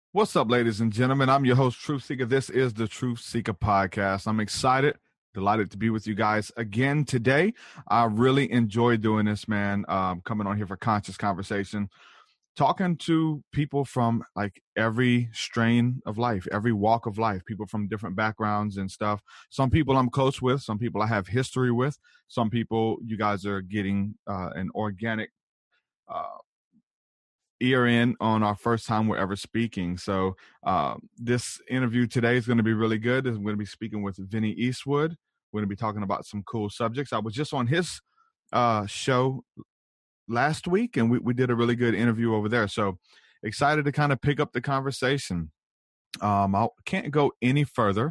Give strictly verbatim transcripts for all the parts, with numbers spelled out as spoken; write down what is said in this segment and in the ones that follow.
What's up, ladies and gentlemen? I'm your host, Truth Seeker. This is the Truth Seeker Podcast. I'm excited, delighted to be with you guys again today. I really enjoy doing this, man, um, coming on here for conscious conversation, talking to people from like every strain of life, every walk of life, people from different backgrounds and stuff. Some people I'm close with, some people I have history with, some people you guys are getting uh, an organic uh, ear in on our first time we're ever speaking. So uh, this interview today is going to be really good. I'm going to be speaking with Vinny Eastwood. We're going to be talking about some cool subjects. I was just on his uh, show last week, and we, we did a really good interview over there. So excited to kind of pick up the conversation. Um, I can't go any further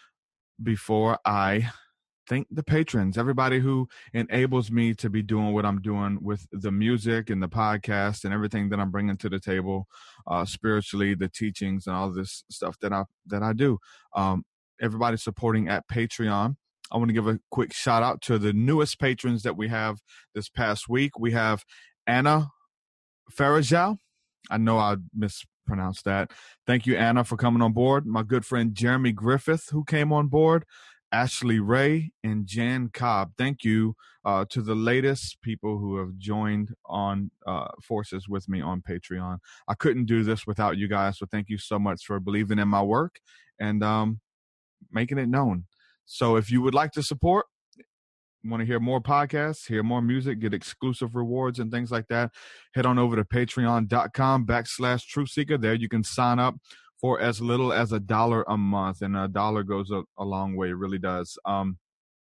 before I thank the patrons, everybody who enables me to be doing what I'm doing with the music and the podcast and everything that I'm bringing to the table, uh, spiritually, the teachings and all this stuff that I that I do. Um, everybody supporting at Patreon. I want to give a quick shout out to the newest patrons that we have this past week. We have Anna Farajal. I know I mispronounced that. Thank you, Anna, for coming on board. My good friend Jeremy Griffith, who came on board. Ashley Ray and Jan Cobb. Thank you uh, to the latest people who have joined on uh, forces with me on Patreon. I couldn't do this without you guys, so thank you so much for believing in my work and um, making it known. So if you would like to support, want to hear more podcasts, hear more music, get exclusive rewards and things like that, head on over to patreon.com backslash Truth Seeker. There you can sign up for as little as a dollar a month, and a dollar goes a, a long way. It really does. Um,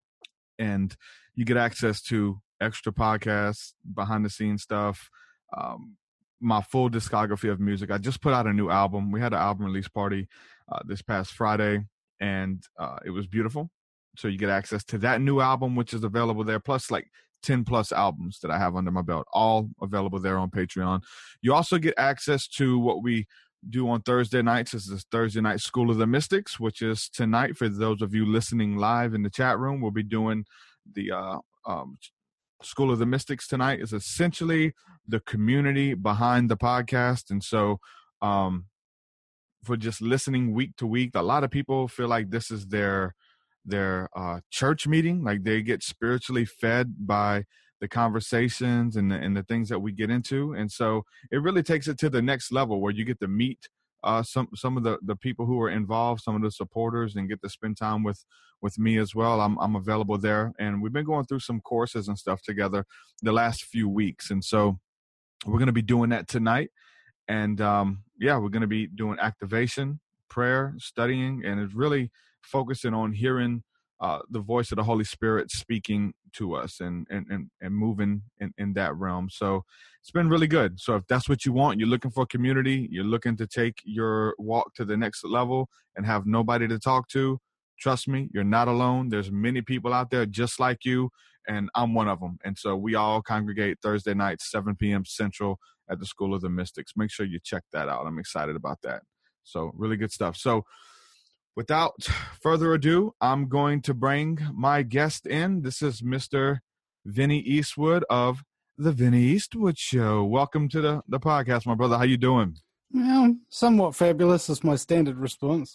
and you get access to extra podcasts, behind the scenes stuff, um, my full discography of music. I just put out a new album. We had an album release party uh, this past Friday, and uh, it was beautiful. So you get access to that new album, which is available there, plus like ten plus albums that I have under my belt, all available there on Patreon. You also get access to what we do on Thursday nights. This is Thursday night School of the Mystics, which is tonight. For those of you listening live in the chat room, we'll be doing the uh, um, School of the Mystics tonight. Is essentially the community behind the podcast. And so um, for just listening week to week, a lot of people feel like this is their their uh, church meeting. Like they get spiritually fed by the conversations and the, and the things that we get into. And so it really takes it to the next level where you get to meet uh, some some of the, the people who are involved, some of the supporters, and get to spend time with, with me as well. I'm I'm available there. And we've been going through some courses and stuff together the last few weeks. And so we're going to be doing that tonight. And um, yeah, we're going to be doing activation, prayer, studying, and it's really focusing on hearing Uh, the voice of the Holy Spirit speaking to us and and and, and moving in, in that realm. So it's been really good. So if that's what you want, you're looking for community, you're looking to take your walk to the next level and have nobody to talk to, trust me, you're not alone. There's many people out there just like you, and I'm one of them. And so we all congregate Thursday nights, seven p.m. Central at the School of the Mystics. Make sure you check that out. I'm excited about that. So really good stuff. So without further ado, I'm going to bring my guest in. This is Mister Vinny Eastwood of The Vinny Eastwood Show. Welcome to the, the podcast, my brother. How you doing? Well, somewhat fabulous is my standard response.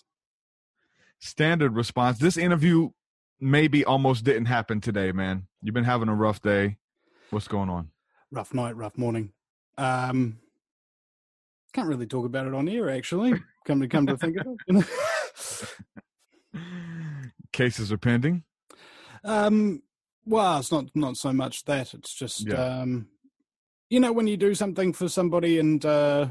Standard response. This interview maybe almost didn't happen today, man. You've been having a rough day. What's going on? Rough night, rough morning. Um, can't really talk about it on air, actually. Come to come to think of it. Cases are pending? Um, well, it's not, not so much that. It's just, Yeah. um, you know, when you do something for somebody and uh,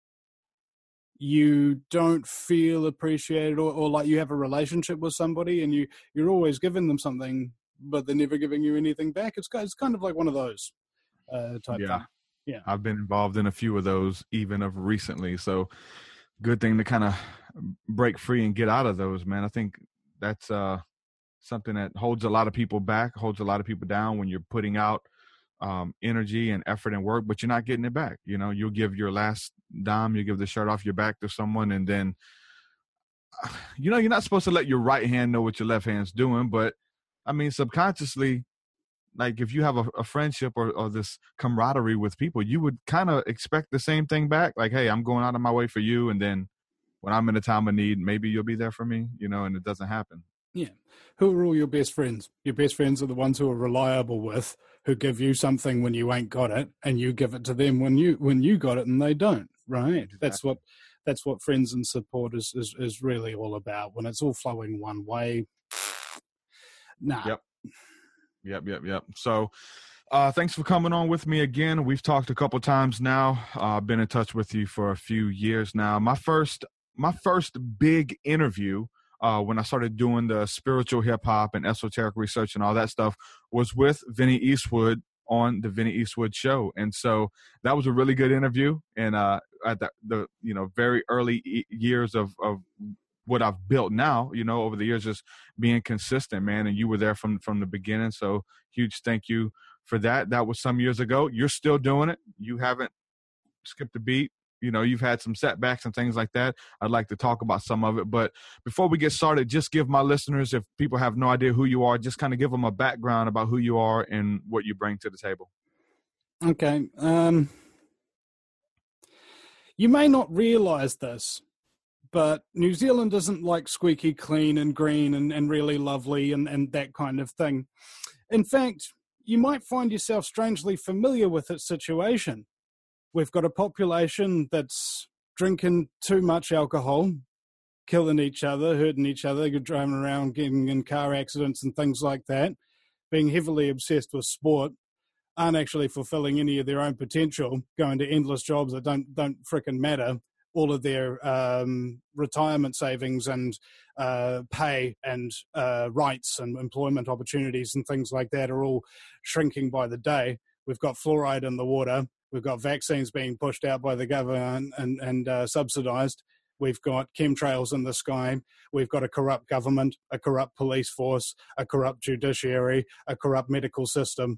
you don't feel appreciated or, or like you have a relationship with somebody and you, you're always giving them something, but they're never giving you anything back. It's, it's kind of like one of those uh, type Yeah. thing. Yeah. I've been involved in a few of those even of recently. So good thing to kind of break free and get out of those, man. I think that's uh, something that holds a lot of people back, holds a lot of people down when you're putting out um, energy and effort and work, but you're not getting it back. You know, you'll give your last dime, you give the shirt off your back to someone, and then, you know, you're not supposed to let your right hand know what your left hand's doing, but I mean, subconsciously, like if you have a, a friendship or, or this camaraderie with people, you would kind of expect the same thing back. Like, hey, I'm going out of my way for you. And then when I'm in a time of need, maybe you'll be there for me, you know, and it doesn't happen. Yeah. Who are all your best friends? Your best friends are the ones who are reliable with, who give you something when you ain't got it, and you give it to them when you when you got it and they don't, right? Exactly. That's what that's what friends and support is, is, is really all about. When it's all flowing one way, nah. Yep. Yep, yep, yep. So uh, thanks for coming on with me again. We've talked a couple times now. I've uh, been in touch with you for a few years now. My first my first big interview Uh, when I started doing the spiritual hip hop and esoteric research and all that stuff was with Vinny Eastwood on the Vinny Eastwood Show. And so that was a really good interview. And uh, at the, the, you know, very early e- years of, of what I've built now, you know, over the years, just being consistent, man. And you were there from, from the beginning. So huge thank you for that. That was some years ago. You're still doing it. You haven't skipped a beat. You know, you've had some setbacks and things like that. I'd like to talk about some of it. But before we get started, just give my listeners, if people have no idea who you are, just kind of give them a background about who you are and what you bring to the table. Okay. Um, you may not realize this, but New Zealand isn't like squeaky clean and green and, and really lovely and, and that kind of thing. In fact, you might find yourself strangely familiar with its situation. We've got a population that's drinking too much alcohol, killing each other, hurting each other, driving around, getting in car accidents and things like that, being heavily obsessed with sport, aren't actually fulfilling any of their own potential, going to endless jobs that don't don't frickin' matter. All of their um, retirement savings and uh, pay and uh, rights and employment opportunities and things like that are all shrinking by the day. We've got fluoride in the water. We've got vaccines being pushed out by the government and, and uh, subsidized. We've got chemtrails in the sky. We've got a corrupt government, a corrupt police force, a corrupt judiciary, a corrupt medical system.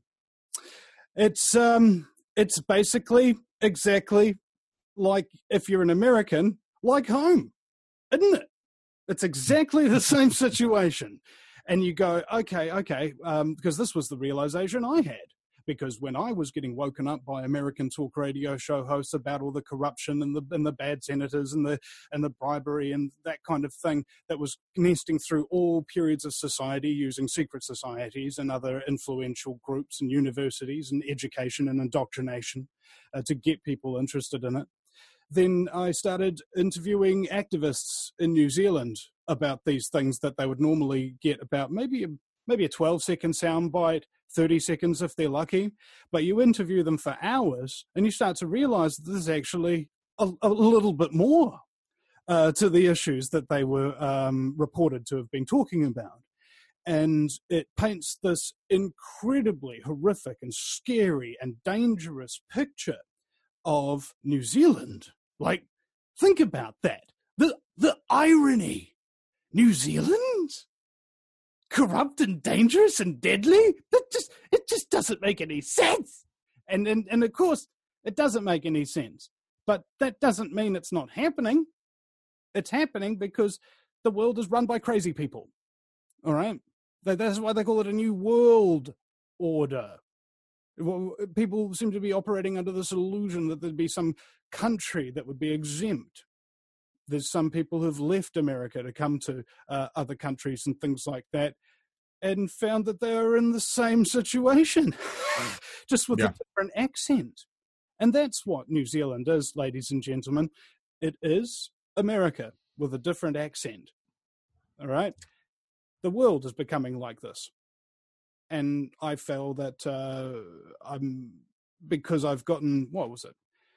It's um, it's basically exactly like if you're an American, like home, isn't it? It's exactly the same situation. And you go, okay, okay, um, because this was the realization I had. Because when I was getting woken up by American talk radio show hosts about all the corruption and the and the bad senators and the and the bribery and that kind of thing that was nesting through all periods of society using secret societies and other influential groups and universities and education and indoctrination uh, to get people interested in it, then I started interviewing activists in New Zealand about these things that they would normally get about maybe a, maybe a twelve second soundbite, thirty seconds if they're lucky, but you interview them for hours and you start to realize that there's actually a, a little bit more uh, to the issues that they were um, reported to have been talking about. And it paints this incredibly horrific and scary and dangerous picture of New Zealand. Like, think about that. The, the irony. New Zealand? Corrupt and dangerous and deadly? That just it just doesn't make any sense. And, and and of course, it doesn't make any sense. But that doesn't mean it's not happening. It's happening because the world is run by crazy people. All right? That's why they call it a new world order. People seem to be operating under this illusion that there'd be some country that would be exempt. There's some people who've left America to come to uh, other countries and things like that and found that they are in the same situation, just with yeah. a different accent. And that's what New Zealand is, ladies and gentlemen. It is America with a different accent. All right? The world is becoming like this. And I feel that uh, I'm, because I've gotten, what was it?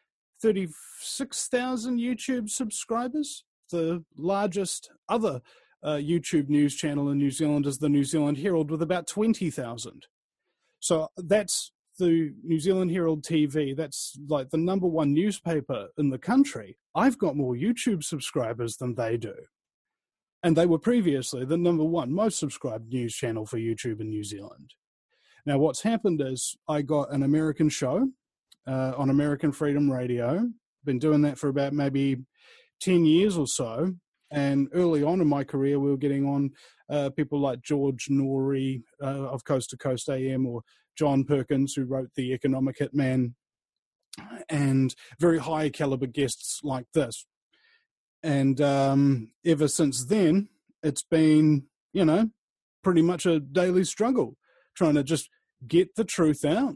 thirty-six thousand YouTube subscribers. The largest other uh, YouTube news channel in New Zealand is the New Zealand Herald with about twenty thousand. So that's the New Zealand Herald T V. That's like the number one newspaper in the country. I've got more YouTube subscribers than they do. And they were previously the number one most subscribed news channel for YouTube in New Zealand. Now, what's happened is I got an American show Uh, on American Freedom Radio. Been doing that for about maybe ten years or so. And early on in my career, we were getting on uh, people like George Norrie uh, of Coast to Coast A M, or John Perkins, who wrote The Economic Hitman, and very high caliber guests like this. And um, ever since then, it's been, you know, pretty much a daily struggle, trying to just get the truth out.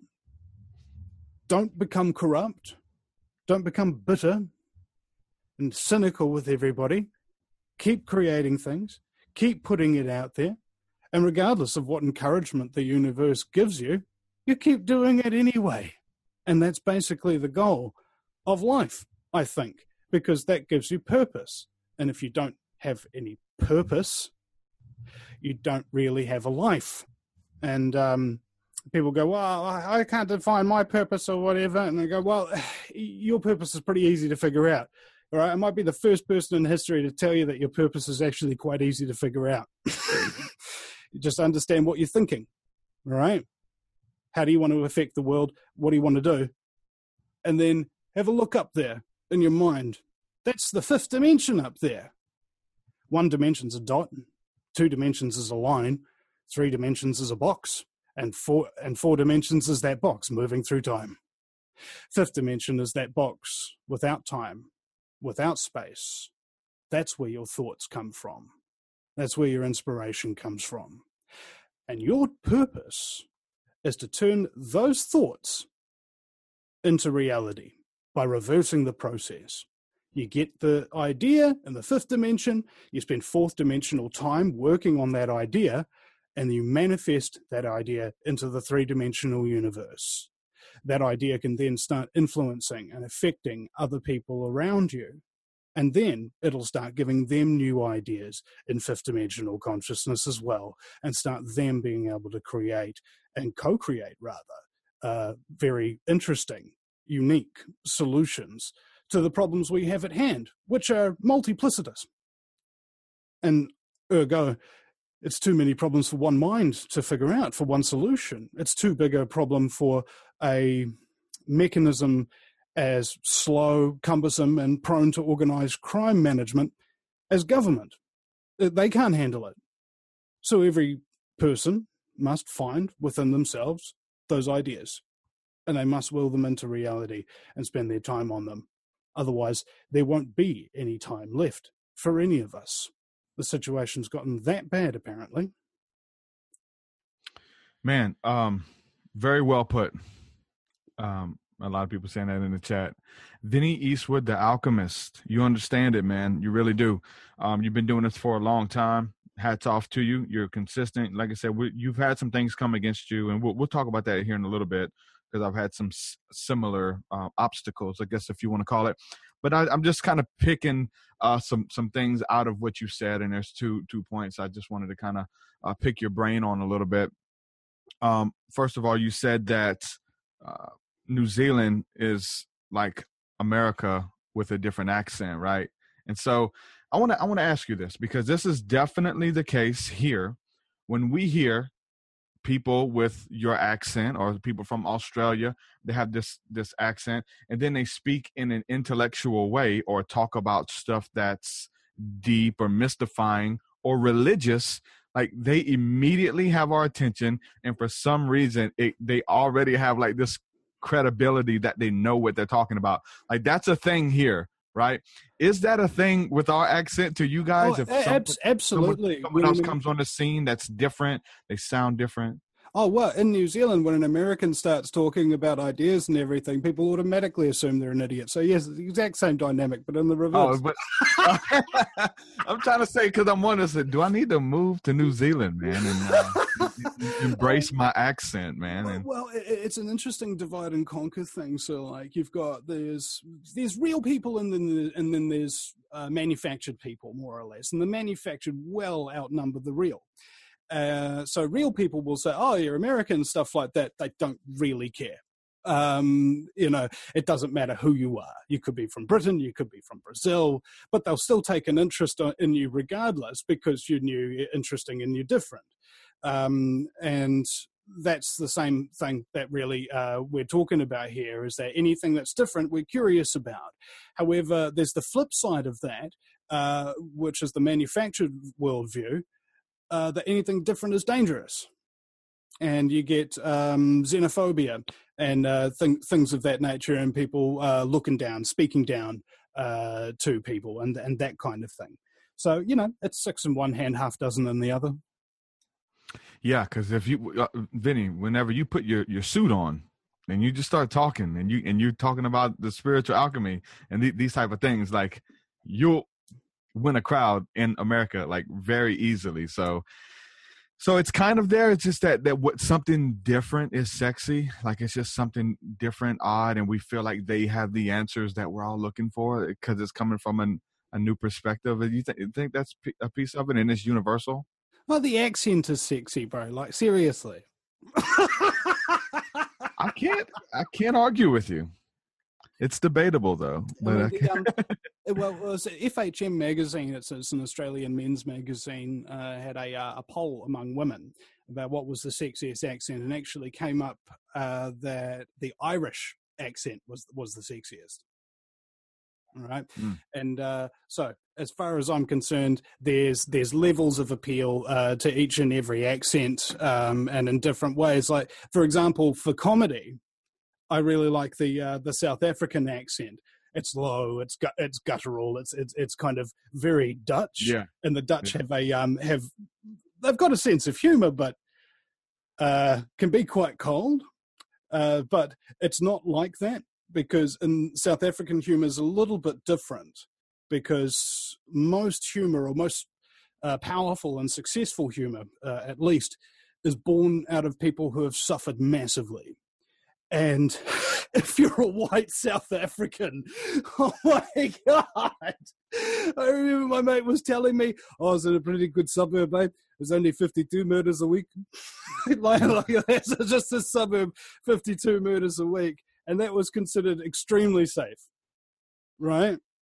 Don't become corrupt. Don't become bitter and cynical with everybody. Keep creating things. Keep putting it out there. And regardless of what encouragement the universe gives you, you keep doing it anyway. And that's basically the goal of life, I think, because that gives you purpose. And if you don't have any purpose, you don't really have a life. And um, people go, well, I can't define my purpose or whatever. And they go, well, your purpose is pretty easy to figure out. All right, I might be the first person in history to tell you that your purpose is actually quite easy to figure out. You just understand what you're thinking, all right? How do you want to affect the world? What do you want to do? And then have a look up there in your mind. That's the fifth dimension up there. One dimension's a dot, two dimensions is a line, three dimensions is a box, and four and four dimensions is that box moving through time. Fifth dimension is that box without time, without space. That's where your thoughts come from. That's where your inspiration comes from. And your purpose is to turn those thoughts into reality by reversing the process. You get the idea in the fifth dimension, you spend fourth dimensional time working on that idea, and you manifest that idea into the three-dimensional universe. That idea can then start influencing and affecting other people around you. And then it'll start giving them new ideas in fifth dimensional consciousness as well, and start them being able to create and co-create rather uh, very interesting, unique solutions to the problems we have at hand, which are multiplicitous. And ergo, it's too many problems for one mind to figure out, for one solution. It's too big a problem for a mechanism as slow, cumbersome, and prone to organized crime management as government. They can't handle it. So every person must find within themselves those ideas, and they must will them into reality and spend their time on them. Otherwise, there won't be any time left for any of us. The situation's gotten that bad, apparently. Man, um, very well put. Um, a lot of people saying that in the chat. Vinny Eastwood, the alchemist. You understand it, man. You really do. Um, you've been doing this for a long time. Hats off to you. You're consistent. Like I said, we, you've had some things come against you, and we'll, we'll talk about that here in a little bit, because I've had some s- similar uh, obstacles, I guess, if you want to call it. But I, I'm just kind of picking uh, some some things out of what you said, and there's two two points I just wanted to kind of uh, pick your brain on a little bit. Um, first of all, you said that uh, New Zealand is like America with a different accent, right? And so I want to I want to ask you this, because this is definitely the case here. When we hear people with your accent, or people from Australia, they have this this accent, and then they speak in an intellectual way or talk about stuff that's deep or mystifying or religious, like they immediately have our attention, and for some reason it, they already have like this credibility that they know what they're talking about. Like that's a thing here, right? Is that a thing with our accent to you guys? Oh, if ab- some, absolutely. someone, someone else comes on the scene that's different, they sound different. Oh, well, in New Zealand, when an American starts talking about ideas and everything, people automatically assume they're an idiot. So, yes, it's the exact same dynamic, but in the reverse. Oh, but I'm trying to say, because I'm wondering, do I need to move to New Zealand, man, and uh, embrace my accent, man? And, well, it's an interesting divide and conquer thing. So, like, you've got, there's there's real people, and then, and then there's uh, manufactured people, more or less. And the manufactured well outnumber the real. Uh, so real people will say, oh, you're American, stuff like that. They don't really care. Um, you know, it doesn't matter who you are. You could be from Britain, you could be from Brazil, but they'll still take an interest in you regardless, because you're new, you're interesting, and you're different. Um, and that's the same thing that really uh, we're talking about here, is that anything that's different, we're curious about. However, there's the flip side of that, uh, which is the manufactured worldview. Uh, that anything different is dangerous, and you get um, xenophobia and uh, th- things of that nature, and people uh, looking down, speaking down uh, to people and, and that kind of thing. So, you know, it's six in one hand, half dozen in the other. Yeah, because if you, uh, Vinny, whenever you put your, your suit on and you just start talking and you and you're talking about the spiritual alchemy and th- these type of things, like you'll win a crowd in America like very easily. So, so it's kind of there. It's just that that what something different is sexy. Like it's just something different, odd, and we feel like they have the answers that we're all looking for because it's coming from an, a new perspective. You, th- you think that's p- a piece of it, and it's universal? Well, the accent is sexy, bro. Like, seriously. I can't. I can't argue with you. It's debatable, though. But I mean, I the, um, well, it was F H M magazine. It's, it's an Australian men's magazine. Uh, had a uh, a poll among women about what was the sexiest accent, and actually came up uh, that the Irish accent was was the sexiest. All right, mm. and uh, so as far as I'm concerned, there's there's levels of appeal uh, to each and every accent, um, and in different ways. Like, for example, for comedy, I really like the uh, the South African accent. It's low, it's gu- it's guttural, it's it's it's kind of very Dutch. Yeah, and the Dutch yeah. have a um have they've got a sense of humor, but uh, can be quite cold. Uh, but it's not like that. Because in South African humor is a little bit different, because most humor, or most uh, powerful and successful humor, uh, at least, is born out of people who have suffered massively. And if you're a white South African, oh my God. I remember my mate was telling me, oh, I was in a pretty good suburb, mate. There's only fifty-two murders a week. like, like, that's just a suburb, fifty-two murders a week. And that was considered extremely safe, right?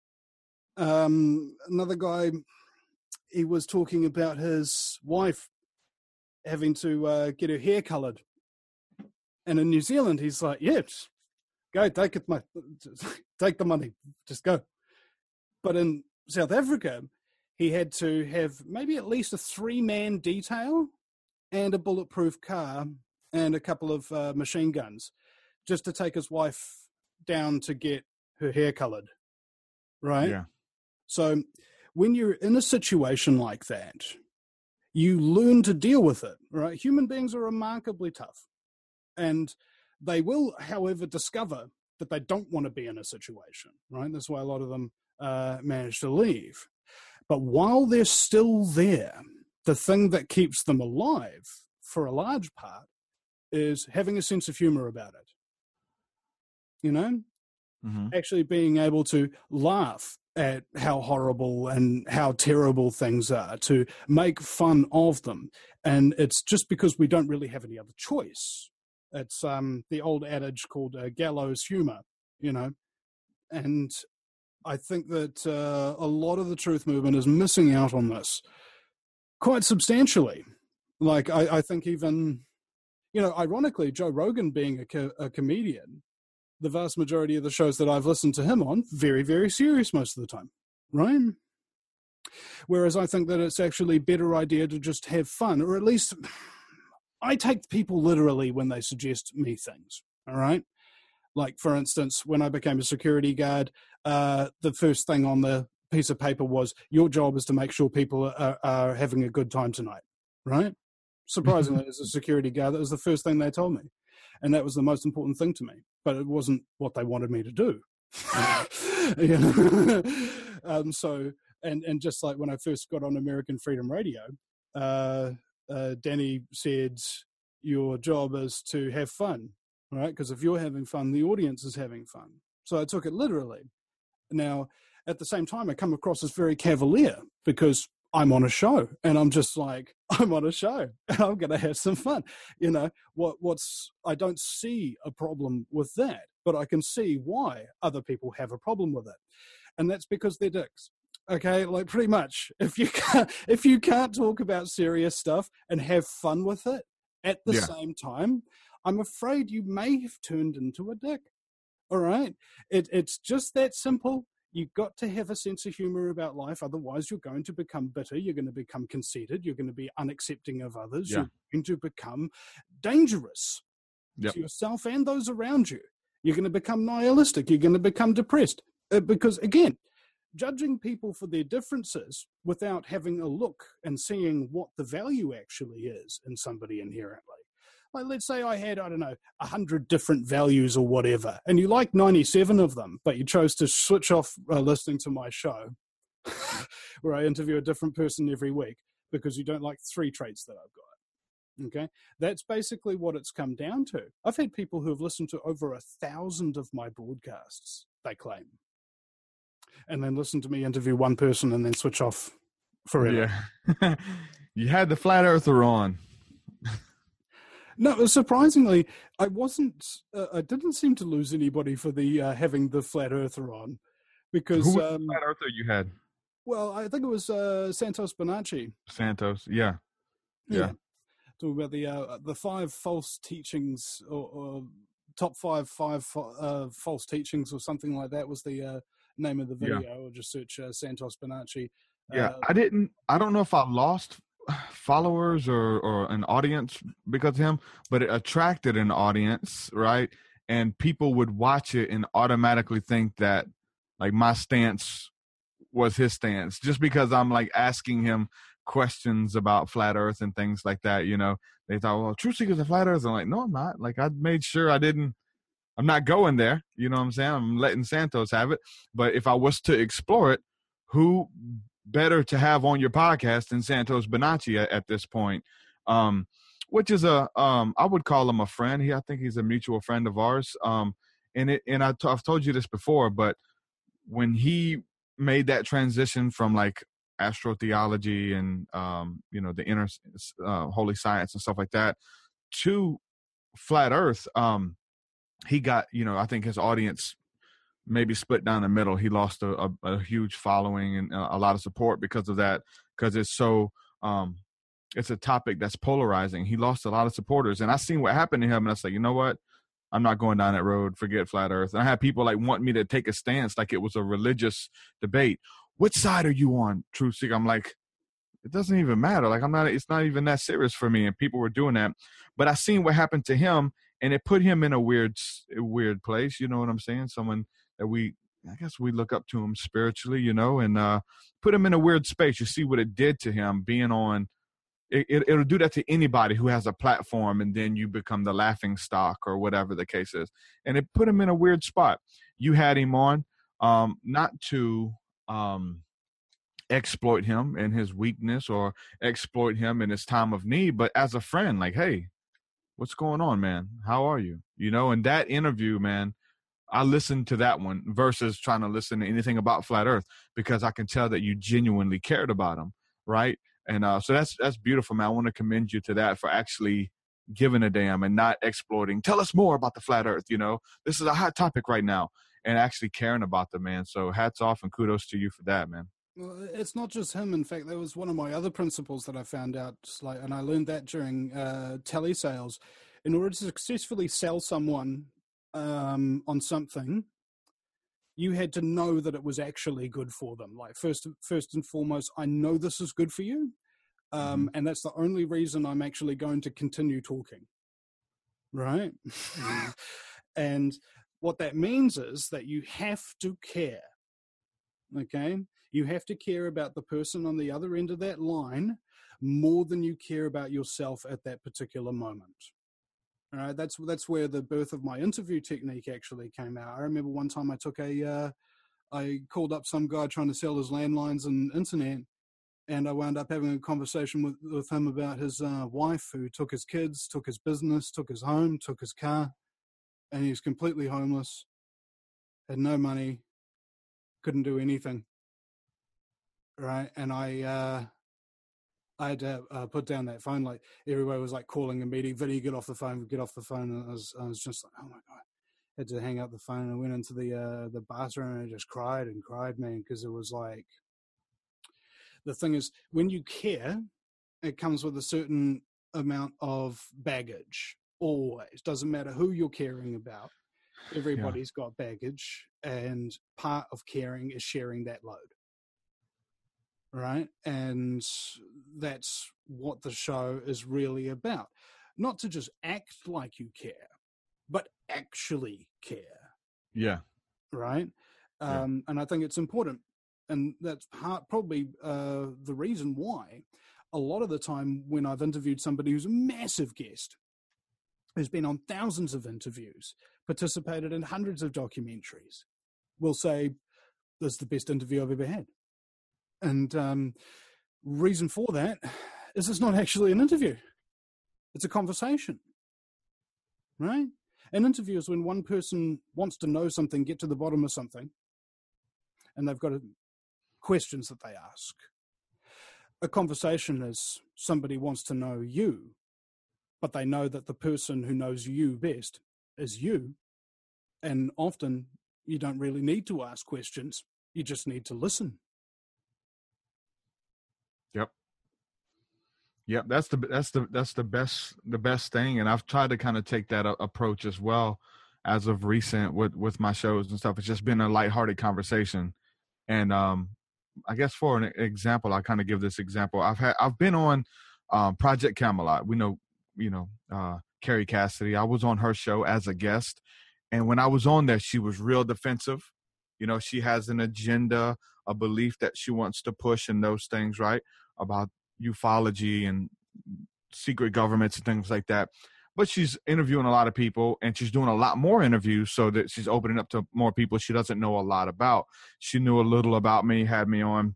Um, another guy, he was talking about his wife having to uh, get her hair coloured. And in New Zealand, he's like, yeah, go, take it, mate. Take the money, just go. But in South Africa, he had to have maybe at least a three-man detail and a bulletproof car and a couple of uh, machine guns, just to take his wife down to get her hair colored, right? Yeah. So when you're in a situation like that, you learn to deal with it, right? Human beings are remarkably tough. And they will, however, discover that they don't want to be in a situation, right? That's why a lot of them uh, manage to leave. But while they're still there, the thing that keeps them alive, for a large part, is having a sense of humor about it. You know, mm-hmm. actually being able to laugh at how horrible and how terrible things are, to make fun of them. And it's just because we don't really have any other choice. It's um, the old adage called uh, gallows humor, you know. And I think that uh, a lot of the truth movement is missing out on this quite substantially. Like, I, I think even, you know, ironically, Joe Rogan being a, co- a comedian, the vast majority of the shows that I've listened to him on, very, very serious most of the time, right? Whereas I think that it's actually a better idea to just have fun, or at least I take people literally when they suggest me things, all right? Like, for instance, when I became a security guard, uh, the first thing on the piece of paper was, your job is to make sure people are, are having a good time tonight, right? Surprisingly, as a security guard, that was the first thing they told me. And that was the most important thing to me. But it wasn't what they wanted me to do. you know? um, so, and, and just like when I first got on American Freedom Radio, uh, uh, Danny said, your job is to have fun, right? Because if you're having fun, the audience is having fun. So I took it literally. Now, at the same time, I come across as very cavalier because I'm on a show, and I'm just like, I'm on a show and I'm going to have some fun. You know, what, what's, I don't see a problem with that, but I can see why other people have a problem with it. And that's because they're dicks. Okay. Like, pretty much, if you can't, if you can't talk about serious stuff and have fun with it at the yeah. same time, I'm afraid you may have turned into a dick. All right. It, it's just that simple. You've got to have a sense of humor about life. Otherwise, you're going to become bitter. You're going to become conceited. You're going to be unaccepting of others. Yeah. You're going to become dangerous yep. to yourself and those around you. You're going to become nihilistic. You're going to become depressed. Uh, because again, judging people for their differences without having a look and seeing what the value actually is in somebody inherently. Like, let's say I had, I don't know, a hundred different values or whatever, and you like ninety-seven of them, but you chose to switch off uh, listening to my show where I interview a different person every week because you don't like three traits that I've got. Okay. That's basically what it's come down to. I've had people who have listened to over a thousand of my broadcasts, they claim, and then listen to me interview one person and then switch off forever. Yeah. You had the flat earther on. No, surprisingly, I wasn't, uh, I didn't seem to lose anybody for the uh, having the flat earther on because. Who was um, the flat earther you had? Well, I think it was uh, Santos Bonacci. Santos, yeah. Yeah. yeah. Talking about the uh, the five false teachings or, or top five, five uh, false teachings or something like that was the uh, name of the video, yeah. Or just search uh, Santos Bonacci. Yeah, uh, I didn't, I don't know if I lost followers or, or an audience because of him, but it attracted an audience, right? And people would watch it and automatically think that like my stance was his stance just because I'm like asking him questions about flat earth and things like that. You know, they thought, well, Truth Seeker's a flat earth. I'm like, no, I'm not. Like I made sure I didn't, I'm not going there. You know what I'm saying? I'm letting Santos have it. But if I was to explore it, who better to have on your podcast than Santos Bonacci at, at this point, um, which is a, um, I would call him a friend. He, I think he's a mutual friend of ours. Um, and it, and I t- I've told you this before, but when he made that transition from like astrotheology and, um, you know, the inner uh, holy science and stuff like that to flat earth, um, he got, you know, I think his audience maybe split down the middle. He lost a, a, a huge following and a lot of support because of that, because it's so, um, it's a topic that's polarizing. He lost a lot of supporters. And I seen what happened to him, and I said, you know what? I'm not going down that road. Forget flat earth. And I had people like want me to take a stance like it was a religious debate. Which side are you on, Truth Seeker? I'm like, it doesn't even matter. Like, I'm not, it's not even that serious for me. And people were doing that. But I seen what happened to him, and it put him in a weird, weird place. You know what I'm saying? Someone that we, I guess we look up to him spiritually, you know, and uh, put him in a weird space. You see what it did to him being on, it, it, it'll do that to anybody who has a platform, and then you become the laughing stock or whatever the case is. And it put him in a weird spot. You had him on, um, not to um, exploit him in his weakness or exploit him in his time of need, but as a friend, like, hey, what's going on, man? How are you? You know, and that interview, man, I listened to that one versus trying to listen to anything about flat earth, because I can tell that you genuinely cared about him. Right. And uh, so that's, that's beautiful, man. I want to commend you to that for actually giving a damn and not exploiting. Tell us more about the flat earth. You know, this is a hot topic right now, and actually caring about the man. So hats off and kudos to you for that, man. Well, it's not just him. In fact, that was one of my other principles that I found out, like, and I learned that during uh, telesales. In order to successfully sell someone um, on something, you had to know that it was actually good for them. Like, first, first and foremost, I know this is good for you, um, mm-hmm. and that's the only reason I'm actually going to continue talking, right? Mm-hmm. And what that means is that you have to care, okay? You have to care about the person on the other end of that line more than you care about yourself at that particular moment. All right, that's that's where the birth of my interview technique actually came out. I remember one time I took a, uh, I called up some guy trying to sell his landlines and internet, and I wound up having a conversation with, with him about his uh, wife who took his kids, took his business, took his home, took his car, and he was completely homeless, had no money, couldn't do anything. Right, and I, uh, I had to uh, put down that phone. Like, everybody was like calling a meeting. Vinny, get off the phone, get off the phone. And I was, I was just like, oh my God. I had to hang up the phone, and I went into the uh, the bathroom, and I just cried and cried, man, because it was like, the thing is, when you care, it comes with a certain amount of baggage. Always. Doesn't matter who you're caring about. Everybody's yeah. got baggage, and part of caring is sharing that load. Right, and that's what the show is really about. Not to just act like you care, but actually care. Yeah. Right? Um, yeah. And I think it's important. And that's part, probably uh, the reason why a lot of the time when I've interviewed somebody who's a massive guest, who's been on thousands of interviews, participated in hundreds of documentaries, will say, this is the best interview I've ever had. And um, reason for that is it's not actually an interview. It's a conversation, right? An interview is when one person wants to know something, get to the bottom of something, and they've got a, questions that they ask. A conversation is somebody wants to know you, but they know that the person who knows you best is you. And often you don't really need to ask questions. You just need to listen. Yep. Yep. That's the, that's the, that's the best, the best thing. And I've tried to kind of take that a- approach as well as of recent with, with my shows and stuff. It's just been a lighthearted conversation. And, um, I guess for an example, I kind of give this example. I've had, I've been on, um, Project Camelot. We know, you know, uh, Carrie Cassidy. I was on her show as a guest. And when I was on there, she was real defensive. You know, she has an agenda, a belief that she wants to push and those things, right? About ufology and secret governments and things like that. But she's interviewing a lot of people, and she's doing a lot more interviews so that she's opening up to more people she doesn't know a lot about. She knew a little about me, had me on,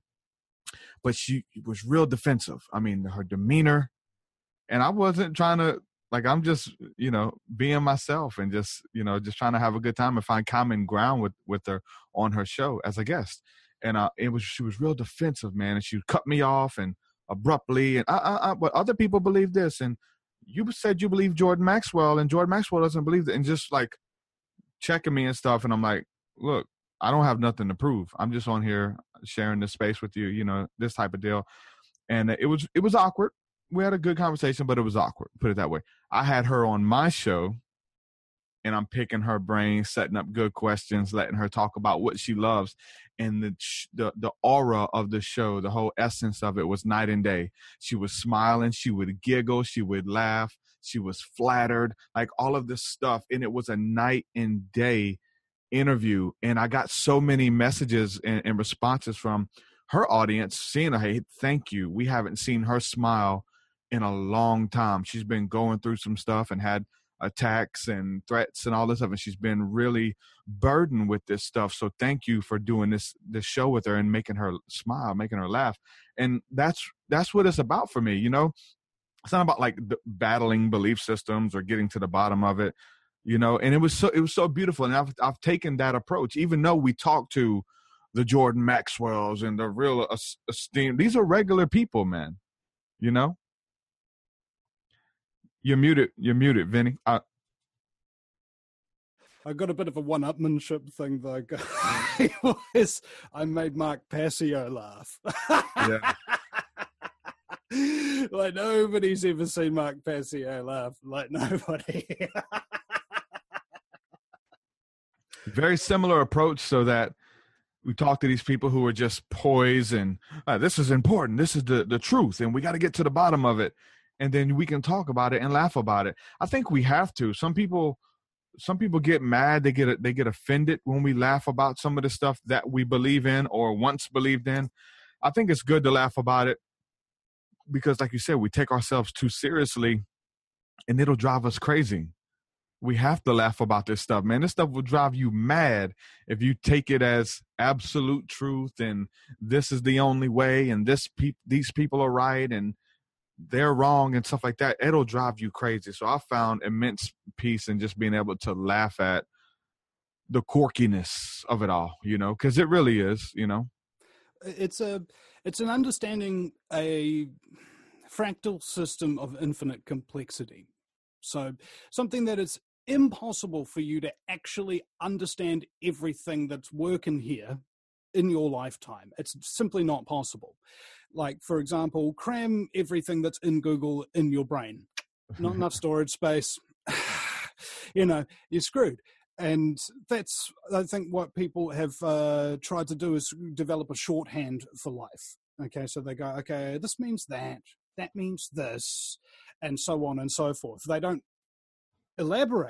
but she was real defensive. I mean, her demeanor, and I wasn't trying to, like, I'm just, you know, being myself and just, you know, just trying to have a good time and find common ground with, with her on her show as a guest. And uh, it was, she was real defensive, man. And she would cut me off and abruptly, and I, I, I, but other people believe this. And you said you believe Jordan Maxwell, and Jordan Maxwell doesn't believe that. And just like checking me and stuff. And I'm like, look, I don't have nothing to prove. I'm just on here sharing this space with you, you know, this type of deal. And it was, it was awkward. We had a good conversation, but it was awkward, put it that way. I had her on my show, and I'm picking her brain, setting up good questions, letting her talk about what she loves. And the, the the aura of the show, the whole essence of it was night and day. She was smiling. She would giggle. She would laugh. She was flattered, like all of this stuff. And it was a night and day interview. And I got so many messages and, and responses from her audience seeing her, hey, thank you. We haven't seen her smile in a long time. She's been going through some stuff and had attacks and threats and all this stuff, and she's been really burdened with this stuff. So thank you for doing this this show with her and making her smile, making her laugh. And that's that's what it's about for me. You know, it's not about like battling belief systems or getting to the bottom of it. You know, and it was so it was so beautiful. And I've I've taken that approach, even though we talk to the Jordan Maxwells and the real esteemed. These are regular people, man. You know. You're muted. You're muted, Vinny. Uh, I got a bit of a one-upmanship thing, though. I, was, I made Mark Passio laugh. Yeah. Like, nobody's ever seen Mark Passio laugh. Like, nobody. Very similar approach, so that we talk to these people who are just poised and uh, this is important. This is the, the truth, and we got to get to the bottom of it. And then we can talk about it and laugh about it. I think we have to. Some people, some people get mad. They get they get offended when we laugh about some of the stuff that we believe in or once believed in. I think it's good to laugh about it because, like you said, we take ourselves too seriously, and it'll drive us crazy. We have to laugh about this stuff, man. This stuff will drive you mad if you take it as absolute truth and this is the only way and this pe- these people are right and they're wrong and stuff like that. It'll drive you crazy. So I found immense peace in just being able to laugh at the quirkiness of it all, you know, because it really is, you know. It's a, it's an understanding a fractal system of infinite complexity. So something that is impossible for you to actually understand everything that's working here in your lifetime. It's simply not possible. Like, for example, cram everything that's in Google in your brain. Not enough storage space. You know, you're screwed. And that's, I think, what people have uh, tried to do is develop a shorthand for life. Okay, so they go, okay, this means that, that means this, and so on and so forth. They don't elaborate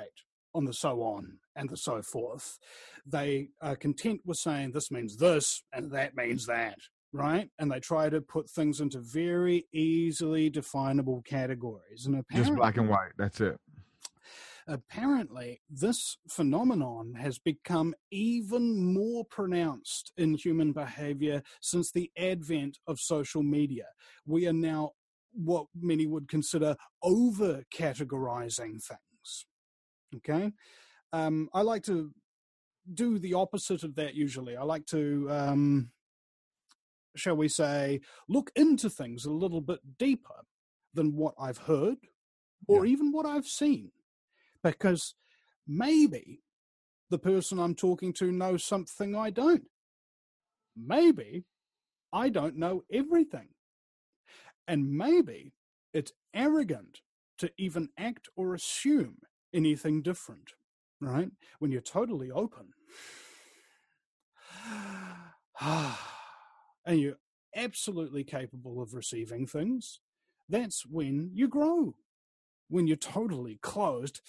on the so on and the so forth. They are content with saying this means this and that means that, right? And they try to put things into very easily definable categories. And just black and white, that's it. Apparently, this phenomenon has become even more pronounced in human behavior since the advent of social media. We are now what many would consider over-categorizing things. Okay? Um, I like to do the opposite of that usually. I like to, um, shall we say, look into things a little bit deeper than what I've heard or yeah. even what I've seen. Because maybe the person I'm talking to knows something I don't. Maybe I don't know everything. And maybe it's arrogant to even act or assume anything different, right? When you're totally open and you're absolutely capable of receiving things, that's when you grow. When you're totally closed,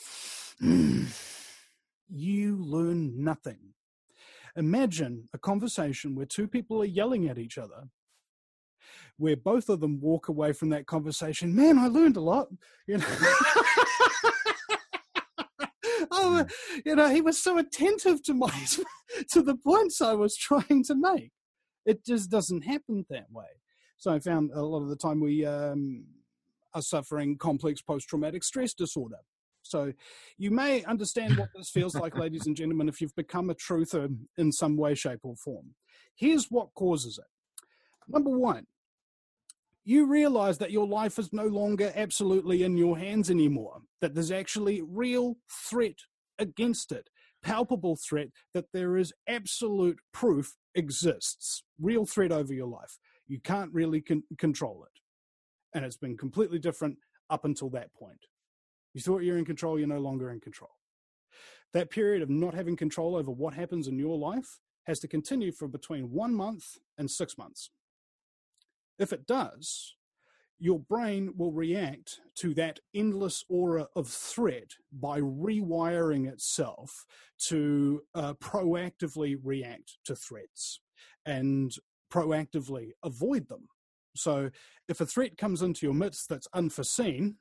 you learn nothing. Imagine a conversation where two people are yelling at each other, where both of them walk away from that conversation, man, I learned a lot. You know, oh, you know, he was so attentive to my to the points I was trying to make. It just doesn't happen that way. So I found a lot of the time we um, are suffering complex post-traumatic stress disorder. So you may understand what this feels like, ladies and gentlemen, if you've become a truther in some way, shape, or form. Here's what causes it. Number one, you realize that your life is no longer absolutely in your hands anymore, that there's actually real threat against it, palpable threat, that there is absolute proof exists, real threat over your life. You can't really con- control it. And it's been completely different up until that point. You thought you're in control, you're no longer in control. That period of not having control over what happens in your life has to continue for between one month and six months. If it does, your brain will react to that endless aura of threat by rewiring itself to uh, proactively react to threats and proactively avoid them. So if a threat comes into your midst that's unforeseen,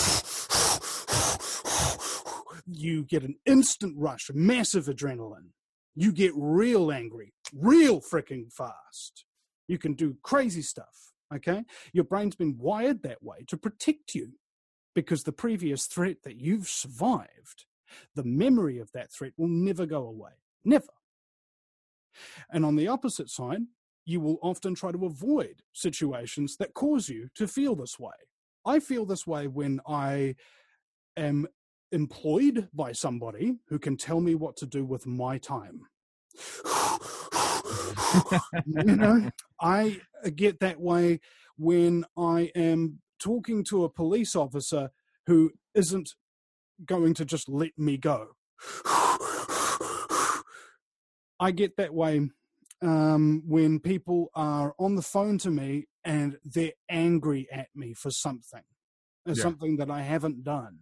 you get an instant rush, massive adrenaline. You get real angry, real freaking fast. You can do crazy stuff, okay? Your brain's been wired that way to protect you because the previous threat that you've survived, the memory of that threat will never go away, never. And on the opposite side, you will often try to avoid situations that cause you to feel this way. I feel this way when I am employed by somebody who can tell me what to do with my time. You know, I get that way when I am talking to a police officer who isn't going to just let me go. I get that way um, when people are on the phone to me and they're angry at me for something, yeah. something that I haven't done.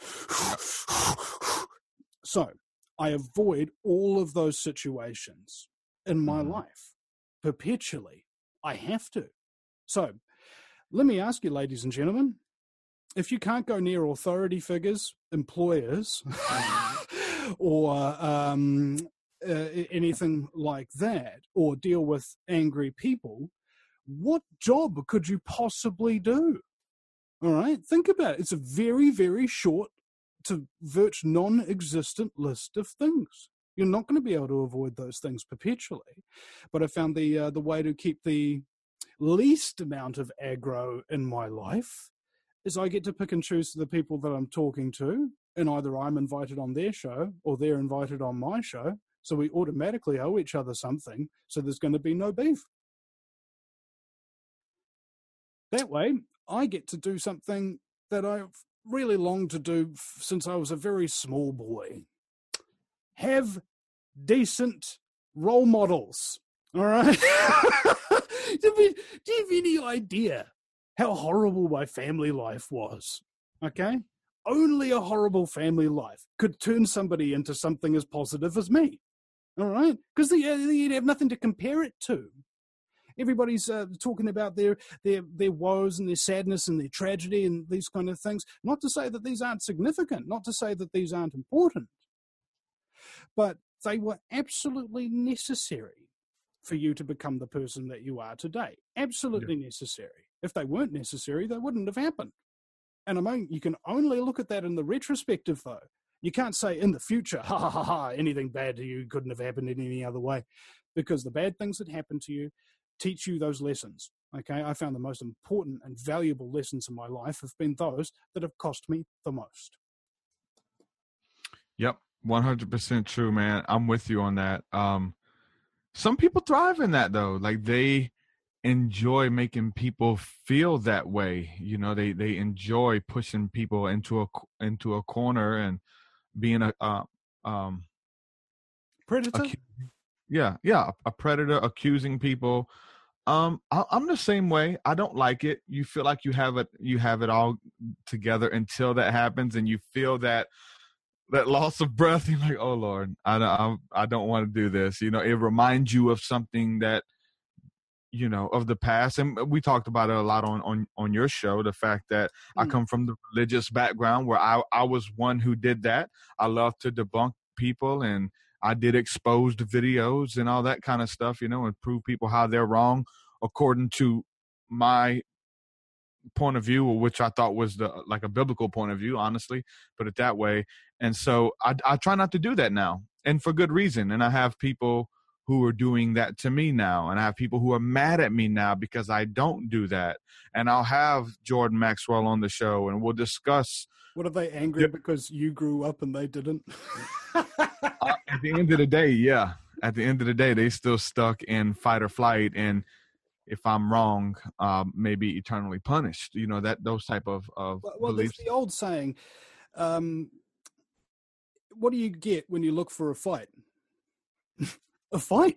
So I avoid all of those situations in my mm-hmm. life perpetually. I have to. So let me ask you, ladies and gentlemen, if you can't go near authority figures, employers, or um, uh, anything like that, or deal with angry people, what job could you possibly do? All right, think about it. It's a very, very short to virtually non-existent list of things. You're not going to be able to avoid those things perpetually. But I found the uh, the way to keep the least amount of aggro in my life is I get to pick and choose the people that I'm talking to, and either I'm invited on their show or they're invited on my show. So we automatically owe each other something. So there's going to be no beef. That way, I get to do something that I've really longed to do since I was a very small boy. Have decent role models, all right? do, you, do you have any idea how horrible my family life was, okay? only a horrible family life could turn somebody into something as positive as me. All right? Because you have nothing to compare it to. Everybody's uh, talking about their, their their woes and their sadness and their tragedy and these kind of things. Not to say that these aren't significant, not to say that these aren't important, but they were absolutely necessary for you to become the person that you are today. Absolutely yeah. necessary. If they weren't necessary, they wouldn't have happened. And I mean, you can only look at that in the retrospective, though. You can't say in the future, ha ha ha ha, anything bad to you couldn't have happened in any other way, because the bad things that happened to you teach you those lessons. Okay, I found the most important and valuable lessons in my life have been those that have cost me the most. Yep, one hundred percent true, man. I'm with you on that. Um, some people thrive in that, though. Like, they enjoy making people feel that way. You know, they they enjoy pushing people into a into a corner and being a uh, um predator. Acu- yeah, yeah, a predator, accusing people. Um, I, I'm the same way. I don't like it. You feel like you have it, you have it all together until that happens, and you feel that that loss of breath. You're like, oh Lord, I don't, I don't want to do this. You know, it reminds you of something that, you know, of the past. And we talked about it a lot on, on, on your show, the fact that mm. I come from the religious background where I, I was one who did that. I love to debunk people, and I did exposed videos and all that kind of stuff, you know, and prove people how they're wrong according to my point of view, which I thought was the like a biblical point of view, honestly, put it that way. And so I, I try not to do that now, and for good reason. And I have people who are doing that to me now, and I have people who are mad at me now because I don't do that. And I'll have Jordan Maxwell on the show, and we'll discuss. What, are they angry yeah. because you grew up and they didn't? uh, at the end of the day, yeah. At the end of the day, they still stuck in fight or flight, and if I'm wrong, um, maybe eternally punished. You know, that those type of, of well, well, beliefs. There's the old saying, um, what do you get when you look for a fight? A fight.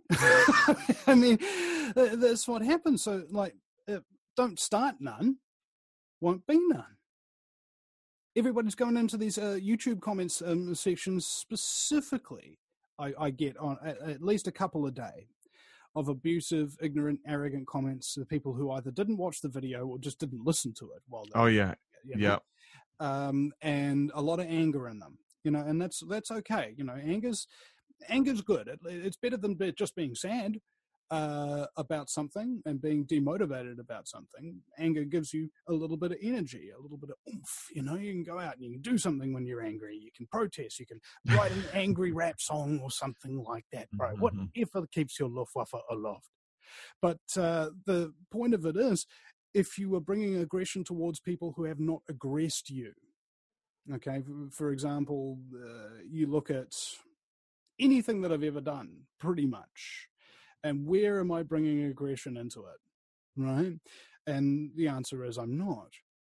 I mean, that's what happens. So, like, uh, don't start none, won't be none. Everybody's going into these uh, YouTube comments um, sections specifically. I, I get on at, at least a couple a day of abusive, ignorant, arrogant comments of people who either didn't watch the video or just didn't listen to it. While oh yeah, you know? yeah, um, and a lot of anger in them. You know, and that's that's okay. You know, anger's anger's good. It, it's better than just being sad uh, about something and being demotivated about something. Anger gives you a little bit of energy, a little bit of oomph. You know, you can go out and you can do something when you're angry. You can protest. You can write an angry rap song or something like that, bro. Mm-hmm. Whatever keeps your Luftwaffe aloft. But uh, the point of it is, if you are bringing aggression towards people who have not aggressed you, okay, for example, uh, you look at anything that I've ever done, pretty much, and where am I bringing aggression into it, right? And the answer is I'm not.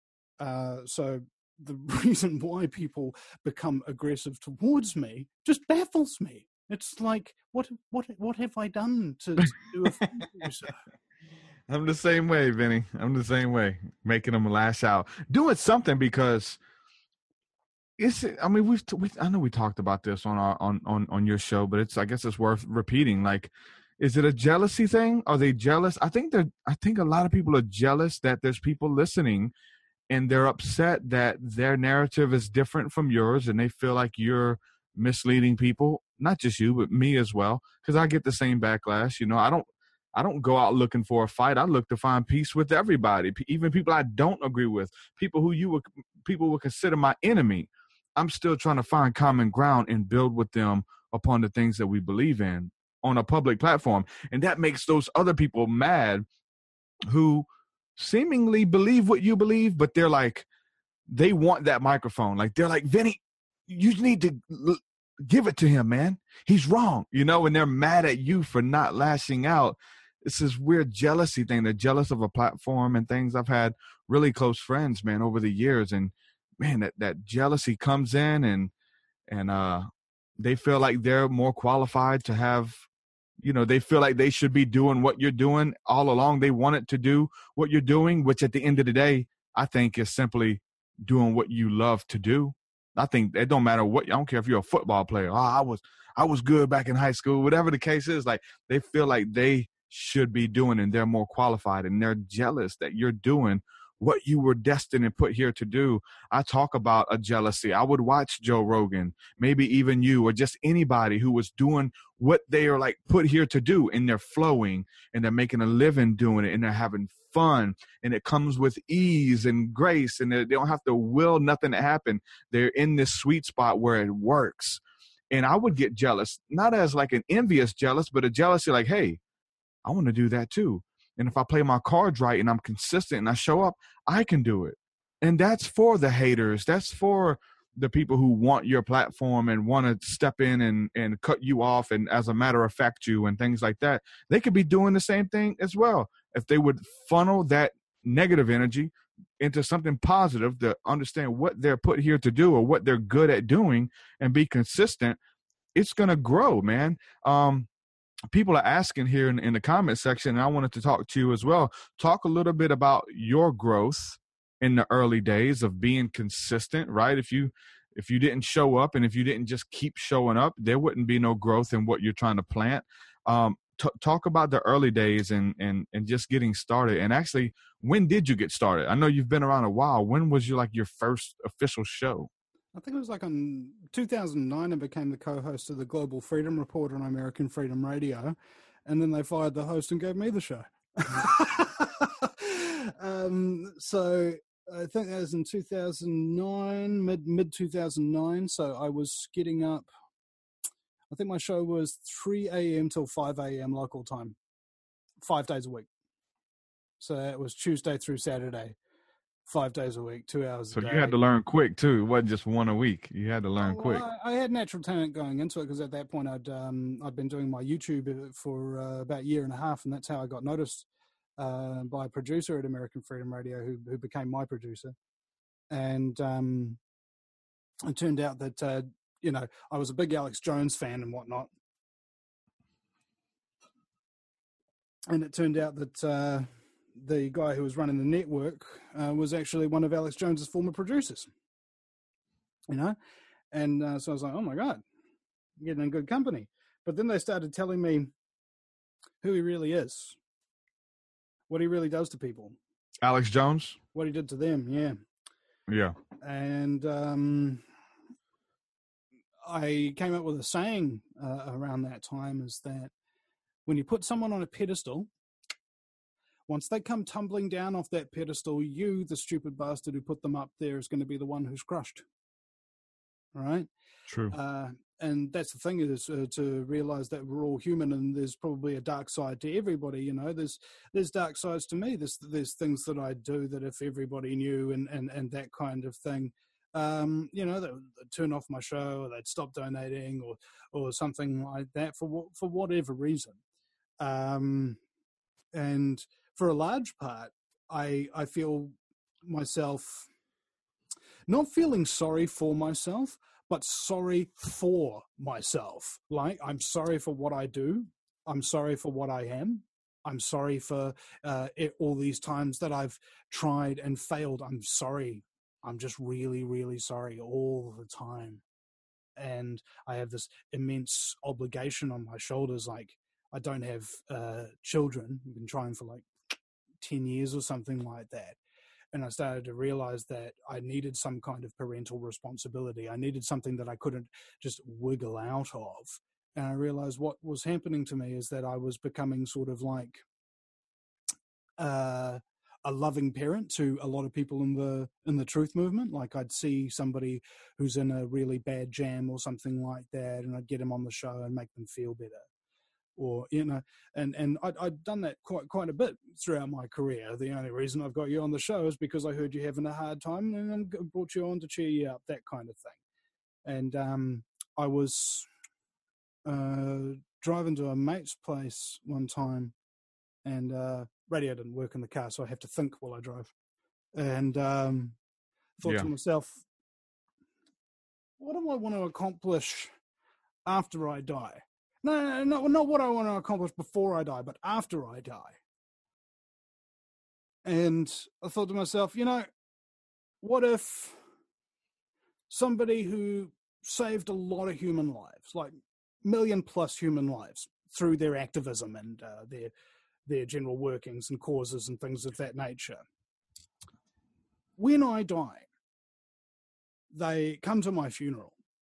Uh, so the reason why people become aggressive towards me just baffles me. It's like, what what what have I done to, to do a thing to you, sir? I'm the same way, Vinny. I'm the same way, making them lash out, doing something because it's. I mean, we've. We, I know we talked about this on our on, on on your show, but it's. I guess it's worth repeating. Like, is it a jealousy thing? Are they jealous? I think they're. I think a lot of people are jealous that there's people listening, and they're upset that their narrative is different from yours, and they feel like you're misleading people. Not just you, but me as well, because I get the same backlash. You know, I don't. I don't go out looking for a fight. I look to find peace with everybody, even people I don't agree with, people who you would people would consider my enemy. I'm still trying to find common ground and build with them upon the things that we believe in on a public platform. And that makes those other people mad who seemingly believe what you believe, but they're like, they want that microphone. Like, they're like, Vinny, you need to l- give it to him, man. He's wrong, you know, and they're mad at you for not lashing out. It's this weird jealousy thing. They're jealous of a platform and things. I've had really close friends, man, over the years, and man, that, that jealousy comes in, and and uh, they feel like they're more qualified to have, you know, they feel like they should be doing what you're doing all along. They wanted to do what you're doing, which at the end of the day, I think is simply doing what you love to do. I think it don't matter what, I don't care if you're a football player. Oh, I was, I was good back in high school, whatever the case is. Like, they feel like they should be doing and they're more qualified, and they're jealous that you're doing what you were destined and put here to do. I talk about a jealousy. I would watch Joe Rogan, maybe even you, or just anybody who was doing what they are like put here to do, and they're flowing and they're making a living doing it, and they're having fun, and it comes with ease and grace, and they don't have to will nothing to happen. They're in this sweet spot where it works. And I would get jealous, not as like an envious jealous, but a jealousy like, hey, I want to do that too. And if I play my cards right and I'm consistent and I show up, I can do it. And that's for the haters. That's for the people who want your platform and want to step in and, and cut you off and, as a matter of fact, you and things like that. They could be doing the same thing as well. If they would funnel that negative energy into something positive, to understand what they're put here to do or what they're good at doing and be consistent, it's going to grow, man. Um, people are asking here in, in the comment section, and I wanted to talk to you as well. Talk a little bit about your growth in the early days of being consistent, right? If you if you didn't show up and if you didn't just keep showing up, there wouldn't be no growth in what you're trying to plant. Um, t- talk about the early days and and and just getting started. And actually, when did you get started? I know you've been around a while. When was your like your first official show? I think it was like in two thousand nine, I became the co-host of the Global Freedom Report on American Freedom Radio, and then they fired the host and gave me the show. um, so I think that was in two thousand nine, mid mid two thousand nine. So I was getting up. I think my show was three a.m. till five a.m. local time, five days a week. So it was Tuesday through Saturday. Five days a week, two hours so a day. So you had to learn quick too. It wasn't just one a week. You had to learn oh, quick. I, I had natural talent going into it because at that point I'd um, I'd been doing my YouTube for uh, about a year and a half, and that's how I got noticed uh, by a producer at American Freedom Radio who who became my producer. And um, it turned out that uh, you know I was a big Alex Jones fan and whatnot, and it turned out that. Uh, the guy who was running the network uh, was actually one of Alex Jones's former producers, you know? And uh, so I was like, oh my God, I'm getting in good company. But then they started telling me who he really is, what he really does to people. Alex Jones? What he did to them, yeah. Yeah. And um, I came up with a saying uh, around that time is that when you put someone on a pedestal, once they come tumbling down off that pedestal, you, the stupid bastard who put them up there, is going to be the one who's crushed. All right? True. Uh, and that's the thing is uh, to realize that we're all human, and there's probably a dark side to everybody. You know, there's there's dark sides to me. There's there's things that I do that if everybody knew, and and and that kind of thing. Um, you know, they'd turn off my show, or they'd stop donating, or or something like that for for whatever reason. Um, and for a large part, I I feel myself not feeling sorry for myself, but sorry for myself. Like, I'm sorry for what I do. I'm sorry for what I am. I'm sorry for uh, it, all these times that I've tried and failed. I'm sorry. I'm just really, really sorry all the time. And I have this immense obligation on my shoulders. Like, I don't have uh, children. I've been trying for like ten years or something like that. And I started to realize that I needed some kind of parental responsibility. I needed something that I couldn't just wiggle out of. And I realized what was happening to me is that I was becoming sort of like uh, a loving parent to a lot of people in the in the truth movement. Like, I'd see somebody who's in a really bad jam or something like that, and I'd get them on the show and make them feel better. Or, you know, and, and I'd, I'd done that quite quite a bit throughout my career. The only reason I've got you on the show is because I heard you having a hard time and I brought you on to cheer you up, that kind of thing. And um, I was uh, driving to a mate's place one time, and uh, radio didn't work in the car, so I have to think while I drive. And um, thought yeah. to myself, what do I want to accomplish after I die? No, no, not, not what I want to accomplish before I die, but after I die. And I thought to myself, you know, what if somebody who saved a lot of human lives, like million plus human lives, through their activism and uh, their their general workings and causes and things of that nature, when I die, they come to my funeral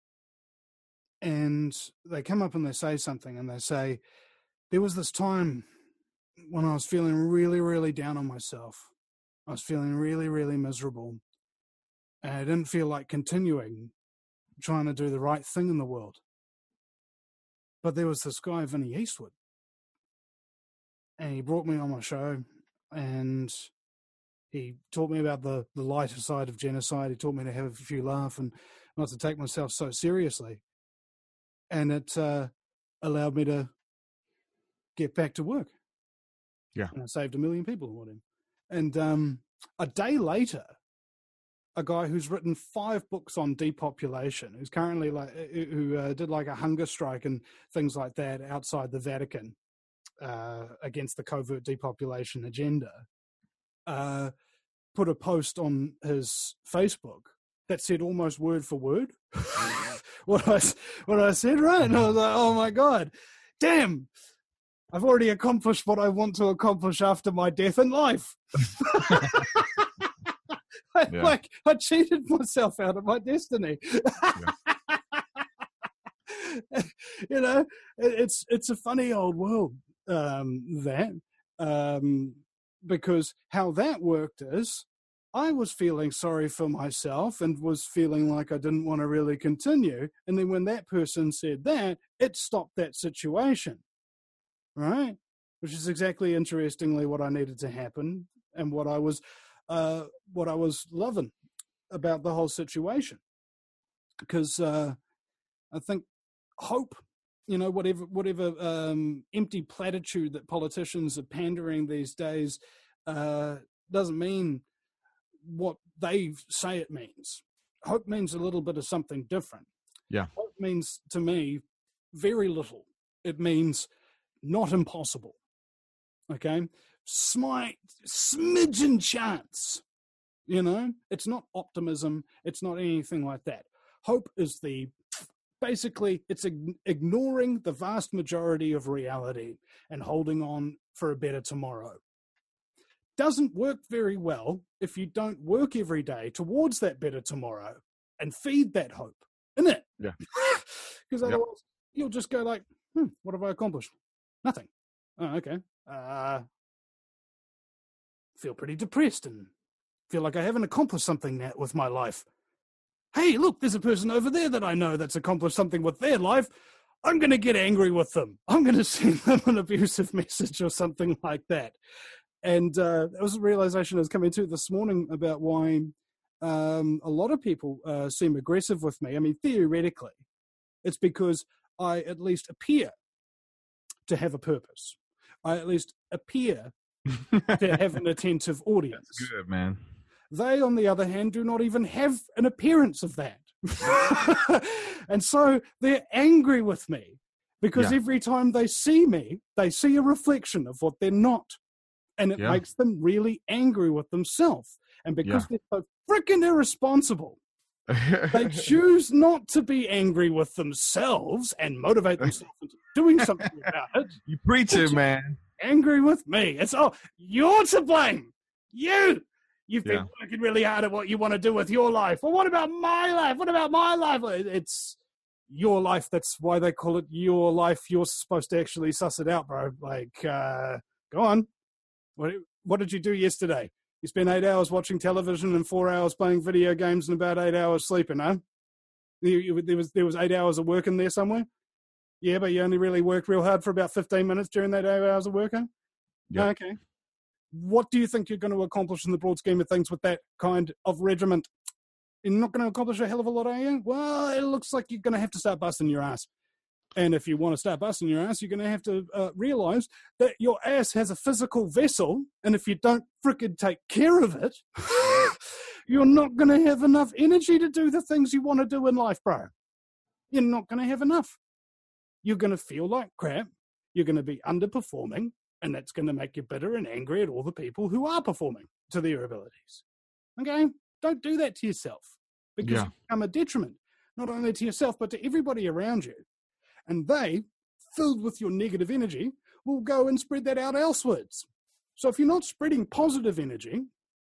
and they come up and they say something, and they say, there was this time when I was feeling really, really down on myself. I was feeling really, really miserable. And I didn't feel like continuing trying to do the right thing in the world. But there was this guy, Vinny Eastwood, and he brought me on my show, and he taught me about the, the lighter side of genocide. He taught me to have a few laughs and not to take myself so seriously. And it uh, allowed me to get back to work. Yeah. And I saved a million people with him. And um, a day later, a guy who's written five books on depopulation, who's currently like, who uh, did like a hunger strike and things like that outside the Vatican uh, against the covert depopulation agenda, uh, put a post on his Facebook that said almost word for word what I what I said, right? And I was like, oh my God, damn, I've already accomplished what I want to accomplish after my death in life. I, yeah. Like, I cheated myself out of my destiny. Yeah. You know, it, it's it's a funny old world, um, that, um, because how that worked is I was feeling sorry for myself and was feeling like I didn't want to really continue. And then when that person said that, it stopped that situation, right? Which is exactly, interestingly, what I needed to happen and what I was uh, what I was loving about the whole situation. Because uh, I think hope, you know, whatever whatever um, empty platitude that politicians are pandering these days uh, doesn't mean what they say it means. Hope means a little bit of something different. Yeah. Hope means, to me, very little. It means not impossible. Okay? Smite, smidgen chance. You know? It's not optimism. It's not anything like that. Hope is the, basically, it's ignoring the vast majority of reality and holding on for a better tomorrow. Doesn't work very well if you don't work every day towards that better tomorrow and feed that hope, isn't it? Yeah. Because otherwise yep. You'll just go like, hmm, what have I accomplished? Nothing. Oh, okay. Uh, feel pretty depressed and feel like I haven't accomplished something now with my life. Hey, look, there's a person over there that I know that's accomplished something with their life. I'm going to get angry with them. I'm going to send them an abusive message or something like that. And uh, that was a realization I was coming to this morning about why um, a lot of people uh, seem aggressive with me. I mean, theoretically, it's because I at least appear to have a purpose. I at least appear to have an attentive audience. That's good, man. They, on the other hand, do not even have an appearance of that. And so they're angry with me because yeah. every time they see me, they see a reflection of what they're not. And it yeah. makes them really angry with themselves. And because yeah. they're so freaking irresponsible, they choose not to be angry with themselves and motivate themselves into doing something about it. You preach it, man. Angry with me. It's, oh, you're to blame. You. You've been yeah. working really hard at what you want to do with your life. Well, what about my life? What about my life? It's your life. That's why they call it your life. You're supposed to actually suss it out, bro. Like, uh, go on. What, what did you do yesterday? You spent eight hours watching television and four hours playing video games and about eight hours sleeping, huh? You, you, there was there was eight hours of work in there somewhere? Yeah, but you only really worked real hard for about fifteen minutes during that eight hours of work, huh? Yep. Okay. What do you think you're going to accomplish in the broad scheme of things with that kind of regiment? You're not going to accomplish a hell of a lot, are you? Well, it looks like you're going to have to start busting your ass. And if you want to start busting your ass, you're going to have to uh, realize that your ass has a physical vessel, and if you don't frickin' take care of it, you're not going to have enough energy to do the things you want to do in life, bro. You're not going to have enough. You're going to feel like crap. You're going to be underperforming, and that's going to make you bitter and angry at all the people who are performing to their abilities. Okay? Don't do that to yourself, because Yeah. you become a detriment, not only to yourself, but to everybody around you. And they, filled with your negative energy, will go and spread that out elsewheres. So if you're not spreading positive energy,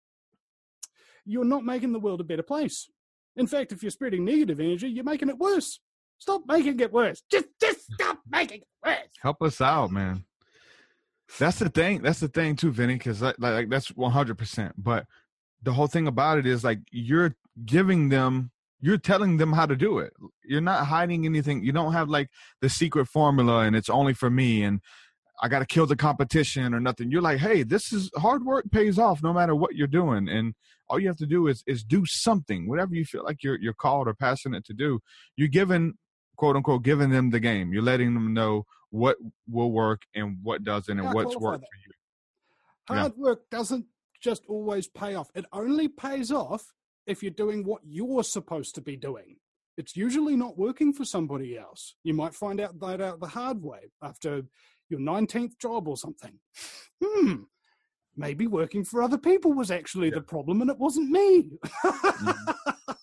you're not making the world a better place. In fact, if you're spreading negative energy, you're making it worse. Stop making it worse. Just, just stop making it worse. Help us out, man. That's the thing. That's the thing too, Vinny, because like, like that's one hundred percent. But the whole thing about it is like you're giving them, you're telling them how to do it. You're not hiding anything. You don't have like the secret formula and it's only for me and I got to kill the competition or nothing. You're like, hey, this is hard work pays off no matter what you're doing. And all you have to do is is do something, whatever you feel like you're you're called or passionate to do. You're giving, quote unquote, giving them the game. You're letting them know what will work and what doesn't and Can't what's qualify worked that. for you. Hard work doesn't just always pay off. It only pays off if you're doing what you're supposed to be doing. It's usually not working for somebody else. You might find out that out the hard way after your nineteenth job or something. Hmm. Maybe working for other people was actually Yeah. the problem and it wasn't me. Mhm.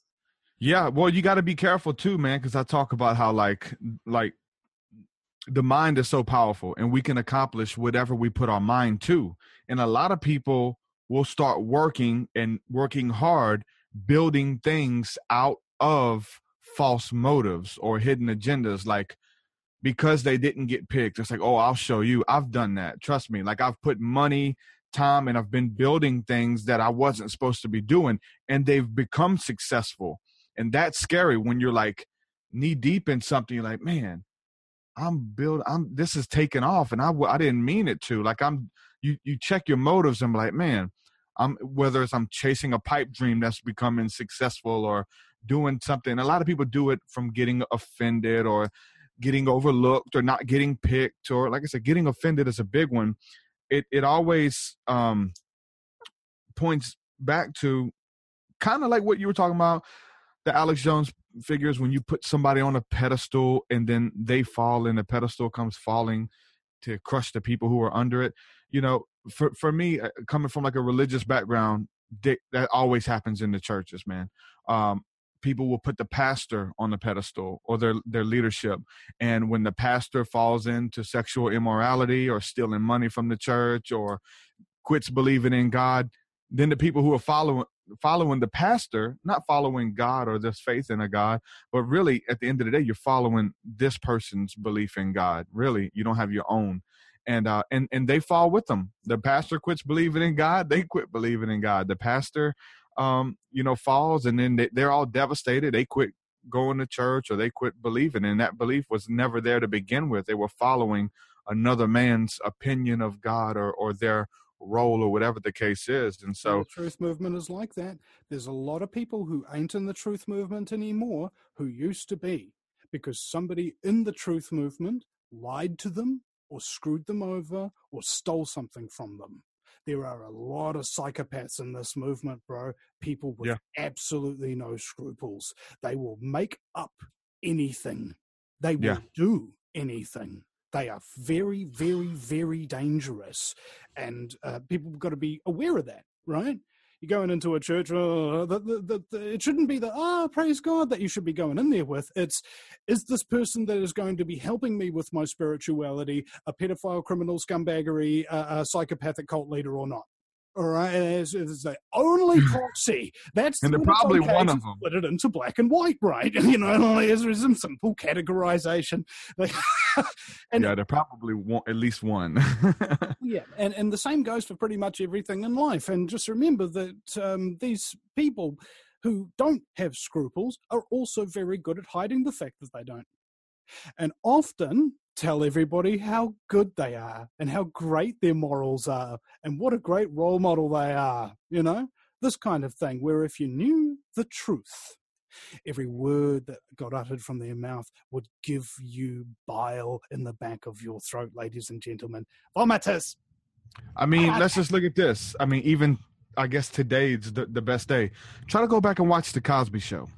Yeah, well, you got to be careful too, man, because I talk about how like like the mind is so powerful and we can accomplish whatever we put our mind to. And a lot of people will start working and working hard, building things out of false motives or hidden agendas, like because they didn't get picked. It's like, oh, I'll show you. I've done that. Trust me. Like I've put money, time, and I've been building things that I wasn't supposed to be doing, and they've become successful. And that's scary when you're like knee deep in something. You're like, man, I'm build. I'm. This is taking off, and I. I didn't mean it to. Like I'm. You. You check your motives. And be like, man, I'm. Whether it's I'm chasing a pipe dream that's becoming successful or doing something. A lot of people do it from getting offended or getting overlooked or not getting picked, or like I said, getting offended is a big one. It. It always um points back to kind of like what you were talking about. The Alex Jones figures, when you put somebody on a pedestal and then they fall and the pedestal comes falling to crush the people who are under it. You know, for, for me, coming from like a religious background, they, that always happens in the churches, man. Um, people will put the pastor on the pedestal or their, their leadership. And when the pastor falls into sexual immorality or stealing money from the church or quits believing in God, then the people who are following following the pastor, not following God or this faith in a God, but really at the end of the day, you're following this person's belief in God. Really, you don't have your own. And uh, and and they fall with them. The pastor quits believing in God, they quit believing in God. The pastor, um, you know, falls, and then they, they're all devastated. They quit going to church or they quit believing, and that belief was never there to begin with. They were following another man's opinion of God or or their role or whatever the case is. And so the truth movement is like that. There's a lot of people who ain't in the truth movement anymore who used to be, because somebody in the truth movement lied to them or screwed them over or stole something from them. There are a lot of psychopaths in this movement, bro. People with Yeah. absolutely no scruples. They will make up anything. They will Yeah. do anything. They are very, very, very dangerous. And uh, people have got to be aware of that, right? You're going into a church, oh, the, the, the, the, it shouldn't be the, oh, praise God, that you should be going in there with. It's, is this person that is going to be helping me with my spirituality a pedophile, criminal, scumbaggery, uh, a psychopathic cult leader or not? All right, it's, it's the only proxy. That's And they're when it's probably okay one to of them. split it into black and white, right? You know, there's some simple categorization. And yeah, they're probably one, at least one. yeah, and, and the same goes for pretty much everything in life. And just remember that um, these people who don't have scruples are also very good at hiding the fact that they don't. And often tell everybody how good they are and how great their morals are and what a great role model they are, you know? This kind of thing, where if you knew the truth, every word that got uttered from their mouth would give you bile in the back of your throat, ladies and gentlemen. Vomitus! I mean, let's just look at this. I mean, even I guess today's the, the best day. Try to go back and watch The Cosby Show.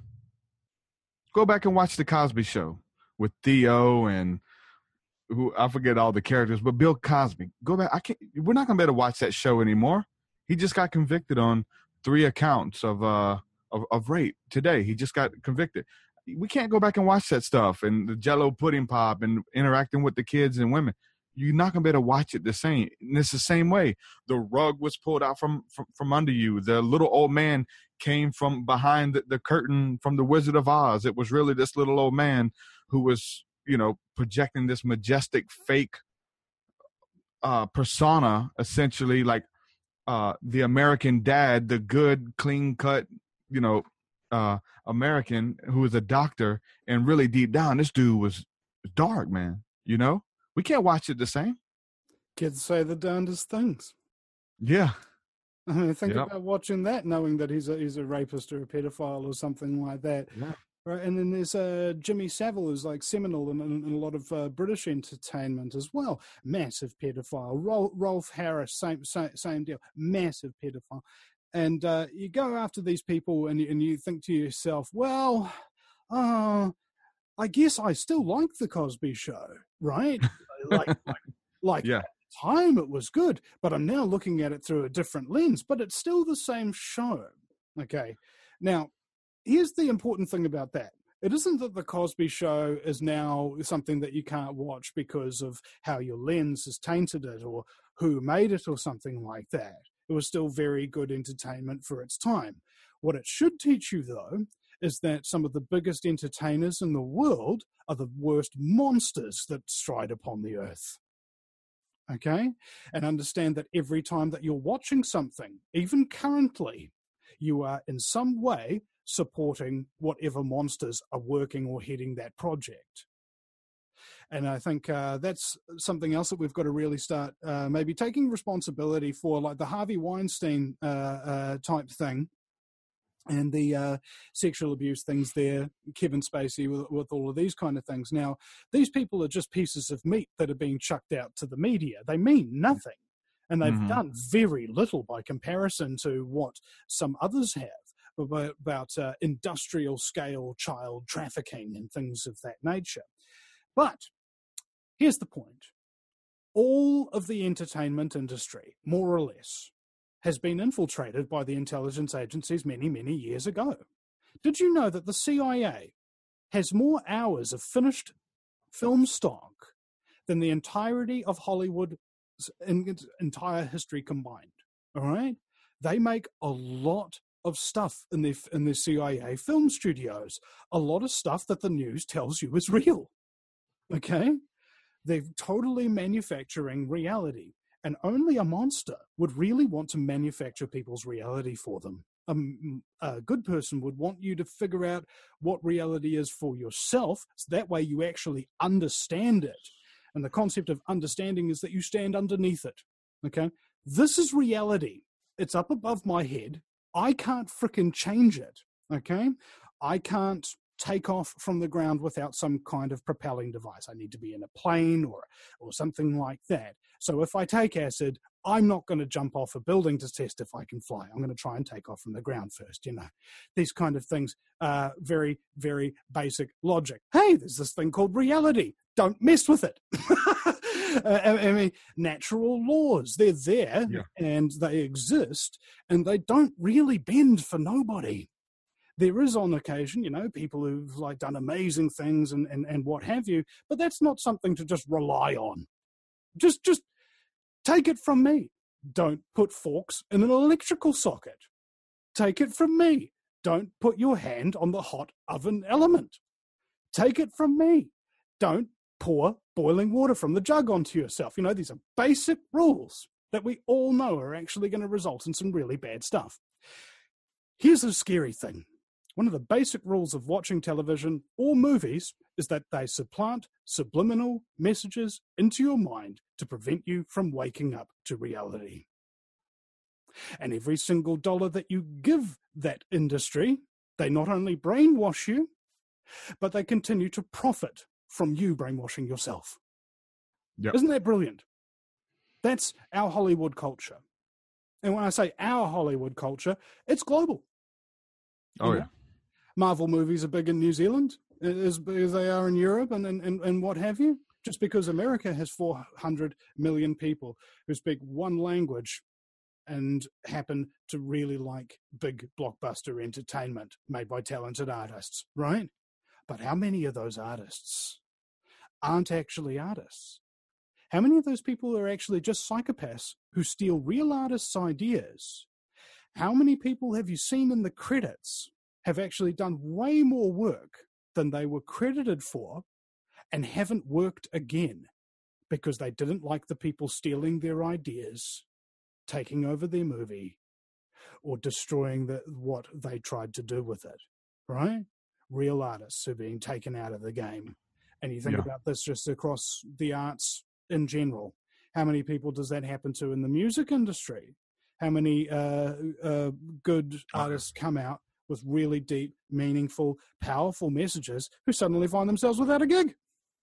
Go back and watch The Cosby Show with Theo and who I forget all the characters, but Bill Cosby. Go back. I can't. We're not gonna be able to watch that show anymore. He just got convicted on three accounts of uh of, of rape today. He just got convicted. We can't go back and watch that stuff and the Jell-O pudding pop and interacting with the kids and women. You're not going to be able to watch it the same. And it's the same way. The rug was pulled out from, from, from under you. The little old man came from behind the, the curtain from the Wizard of Oz. It was really this little old man who was, you know, projecting this majestic fake uh, persona, essentially like uh, the American dad, the good, clean cut, you know, uh, American who was a doctor. And really deep down, this dude was dark, man, you know? We can't watch it the same. Kids say the darndest things. Yeah. I mean, think yep. about watching that, knowing that he's a he's a rapist or a pedophile or something like that. Yeah. Right. And then there's uh, Jimmy Savile, who's like seminal in, in, in a lot of uh, British entertainment as well. Massive pedophile. Rolf, Rolf Harris, same, same same deal. Massive pedophile. And uh, you go after these people, and you, and you think to yourself, well, uh, I guess I still like the Cosby Show, right? like, like, like yeah. at the time it was good, but I'm now looking at it through a different lens, but it's still the same show. Okay. Now, here's the important thing about that. It isn't that the Cosby Show is now something that you can't watch because of how your lens has tainted it or who made it or something like that. It was still very good entertainment for its time. What it should teach you, though, is that some of the biggest entertainers in the world are the worst monsters that stride upon the earth. Okay? And understand that every time that you're watching something, even currently, you are in some way supporting whatever monsters are working or heading that project. And I think uh, that's something else that we've got to really start uh, maybe taking responsibility for, like the Harvey Weinstein uh, uh, type thing and the uh, sexual abuse things there, Kevin Spacey with, with all of these kind of things. Now, these people are just pieces of meat that are being chucked out to the media. They mean nothing. And they've mm-hmm. done very little by comparison to what some others have about, about uh, industrial scale child trafficking and things of that nature. But here's the point. All of the entertainment industry, more or less, has been infiltrated by the intelligence agencies many, many years ago. Did you know that the C I A has more hours of finished film stock than the entirety of Hollywood's entire history combined? All right? They make a lot of stuff in their, in their C I A film studios, a lot of stuff that the news tells you is real. Okay? They're totally manufacturing reality. And only a monster would really want to manufacture people's reality for them. Um, a good person would want you to figure out what reality is for yourself, so that way you actually understand it. And the concept of understanding is that you stand underneath it. Okay? This is reality. It's up above my head. I can't frickin' change it. Okay? I can't take off from the ground without some kind of propelling device. I need to be in a plane or or something like that. So if I take acid, I'm not going to jump off a building to test if I can fly. I'm going to try and take off from the ground first, you know. These kind of things are very, very basic logic. Hey, there's this thing called reality. Don't mess with it. I, I mean, natural laws, they're there yeah. and they exist and they don't really bend for nobody. There is on occasion, you know, people who've like done amazing things and, and, and what have you, but that's not something to just rely on. Just just take it from me. Don't put forks in an electrical socket. Take it from me. Don't put your hand on the hot oven element. Take it from me. Don't pour boiling water from the jug onto yourself. You know, these are basic rules that we all know are actually going to result in some really bad stuff. Here's a scary thing. One of the basic rules of watching television or movies is that they supplant subliminal messages into your mind to prevent you from waking up to reality. And every single dollar that you give that industry, they not only brainwash you, but they continue to profit from you brainwashing yourself. Yep. Isn't that brilliant? That's our Hollywood culture. And when I say our Hollywood culture, it's global. Oh, you know? Yeah. Marvel movies are big in New Zealand, as big as they are in Europe and, and, and what have you. Just because America has four hundred million people who speak one language and happen to really like big blockbuster entertainment made by talented artists, right? But how many of those artists aren't actually artists? How many of those people are actually just psychopaths who steal real artists' ideas? How many people have you seen in the credits have actually done way more work than they were credited for and haven't worked again because they didn't like the people stealing their ideas, taking over their movie, or destroying the, what they tried to do with it, right? Real artists are being taken out of the game. And you think Yeah. about this just across the arts in general. How many people does that happen to in the music industry? How many uh, uh, good artists come out with really deep, meaningful, powerful messages who suddenly find themselves without a gig?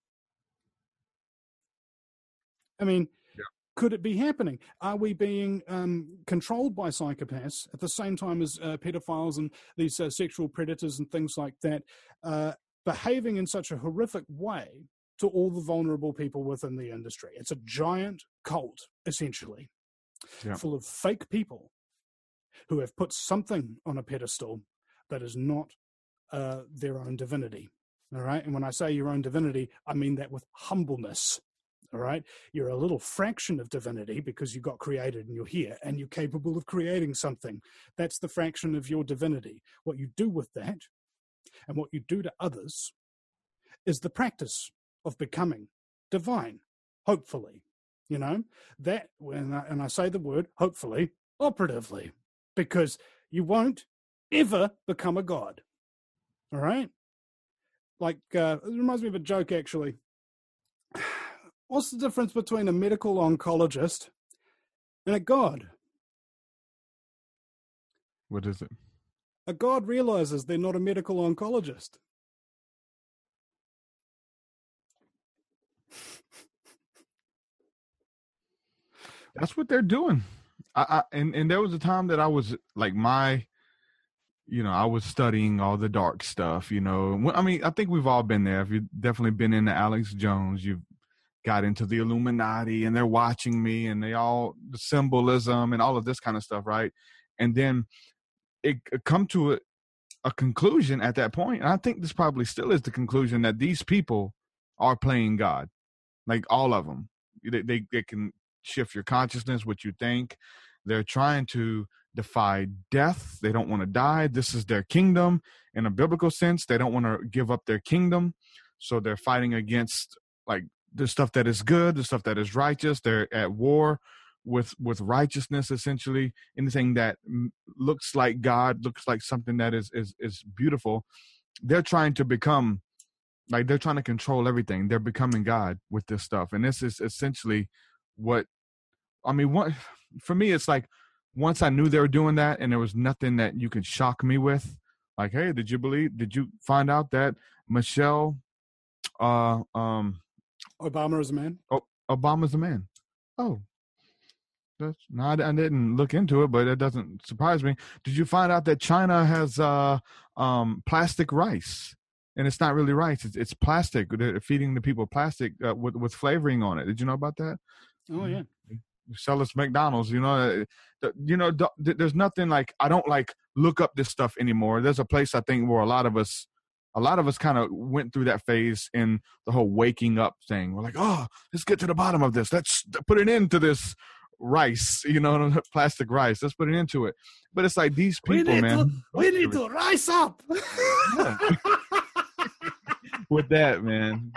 I mean, Yeah. could it be happening? Are we being um, controlled by psychopaths at the same time as uh, pedophiles and these uh, sexual predators and things like that, uh, behaving in such a horrific way to all the vulnerable people within the industry? It's a giant cult, essentially, Yeah. full of fake people who have put something on a pedestal that is not uh, their own divinity. All right. And when I say your own divinity, I mean that with humbleness. All right. You're a little fraction of divinity because you got created and you're here and you're capable of creating something. That's the fraction of your divinity. What you do with that and what you do to others is the practice of becoming divine, hopefully. You know, that, when I, and I say the word hopefully, operatively, because you won't ever become a god. All right? Like, uh, it reminds me of a joke, actually. What's the difference between a medical oncologist and a god? What is it? A god realizes they're not a medical oncologist. That's what they're doing. I, I and, and there was a time that I was like my, you know, I was studying all the dark stuff, you know. I mean, I think we've all been there. If you've definitely been into Alex Jones, you've got into the Illuminati and they're watching me and they all, the symbolism and all of this kind of stuff, right? And then it, it come to a, a conclusion at that point. And I think this probably still is the conclusion that these people are playing God, like all of them. They, they, they can shift your consciousness, what you think. They're trying to defy death. They don't want to die. This is their kingdom. In a biblical sense, they don't want to give up their kingdom. So they're fighting against like the stuff that is good, the stuff that is righteous. They're at war with with righteousness, essentially. Anything that looks like God, looks like something that is is is beautiful. They're trying to become, like they're trying to control everything. They're becoming God with this stuff. And this is essentially what, I mean, what, for me, it's like once I knew they were doing that and there was nothing that you could shock me with, like, hey, did you believe, did you find out that Michelle, uh, um, Obama is a man? Oh, Obama's a man. Oh, that's, no, I, I didn't look into it, but it doesn't surprise me. Did you find out that China has uh, um, plastic rice? And it's not really rice; it's, it's plastic. They're feeding the people plastic uh, with with flavoring on it. Did you know about that? Oh yeah. You sell us McDonald's. You know, uh, you know. There's nothing like, I don't like look up this stuff anymore. There's a place I think where a lot of us, a lot of us kind of went through that phase in the whole waking up thing. We're like, oh, let's get to the bottom of this. Let's put an end to this rice, you know, plastic rice. Let's put it into it. But it's like these people, we man. To, we need to rise up. Yeah. With that, man.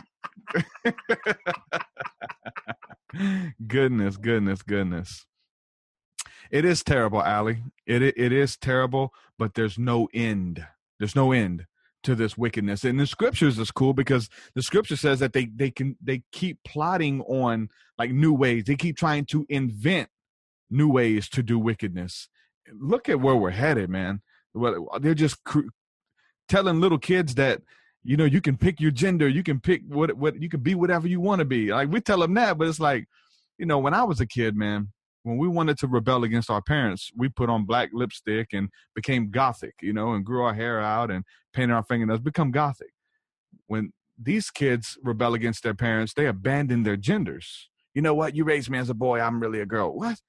goodness, goodness, goodness. It is terrible, Allie. It, it it is terrible, but there's no end. There's no end to this wickedness. And the scriptures is cool because the scripture says that they they can they keep plotting on like new ways. They keep trying to invent new ways to do wickedness. Look at where we're headed, man. They're just cr- telling little kids that, you know, you can pick your gender, you can pick what what you can be whatever you want to be. Like, we tell them that, but it's like, you know, when I was a kid, man, when we wanted to rebel against our parents, we put on black lipstick and became gothic, you know, and grew our hair out and painted our fingernails, become gothic. When these kids rebel against their parents, they abandon their genders. You know what? You raised me as a boy, I'm really a girl. What?